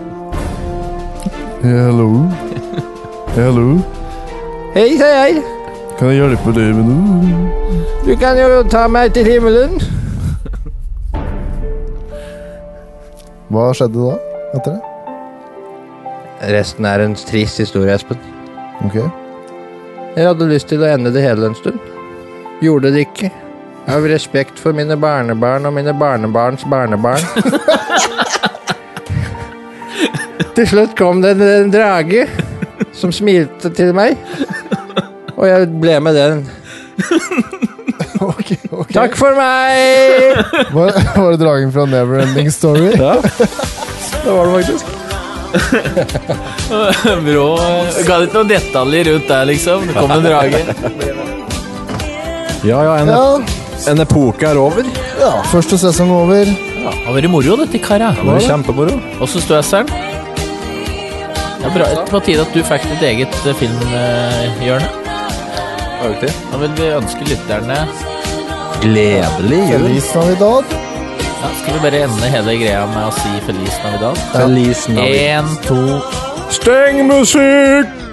Hello. Hello. Hei, sier jeg. Kan jeg hjelpe deg med noe? Du kan jo ta meg til himmelen. Hva skjedde da, etter det? Resten er en trist historie, Espen. Ok. Jeg hadde lyst til å ende det hele en stund. Gjorde det ikke. Av respekt for mine barnebarn og mine barnebarns barnebarn. Til slutt kom det en drage som smilte til meg. Og jeg ble med den. Okay. Takk for meg! Var det dragen fra Neverending Story? Ja, det var det faktisk. Bra. Ga det ikke noen detaljer rundt der, liksom? Det kom en drage. Ja, en epoke er over. Ja, første sesong over. Ja, det har vært moro, dette karet. Det var kjempemoro. Og så stod Esseren. Ja, bra. På tide at du fikk ditt eget filmhjørne. Da vil vi ønske lytterne gledelig jul. Feliz Navidad. Ja, skal vi bare ende hele greia med å si Feliz Navidad? Feliz Navidad. 1, 2... Steng musikk!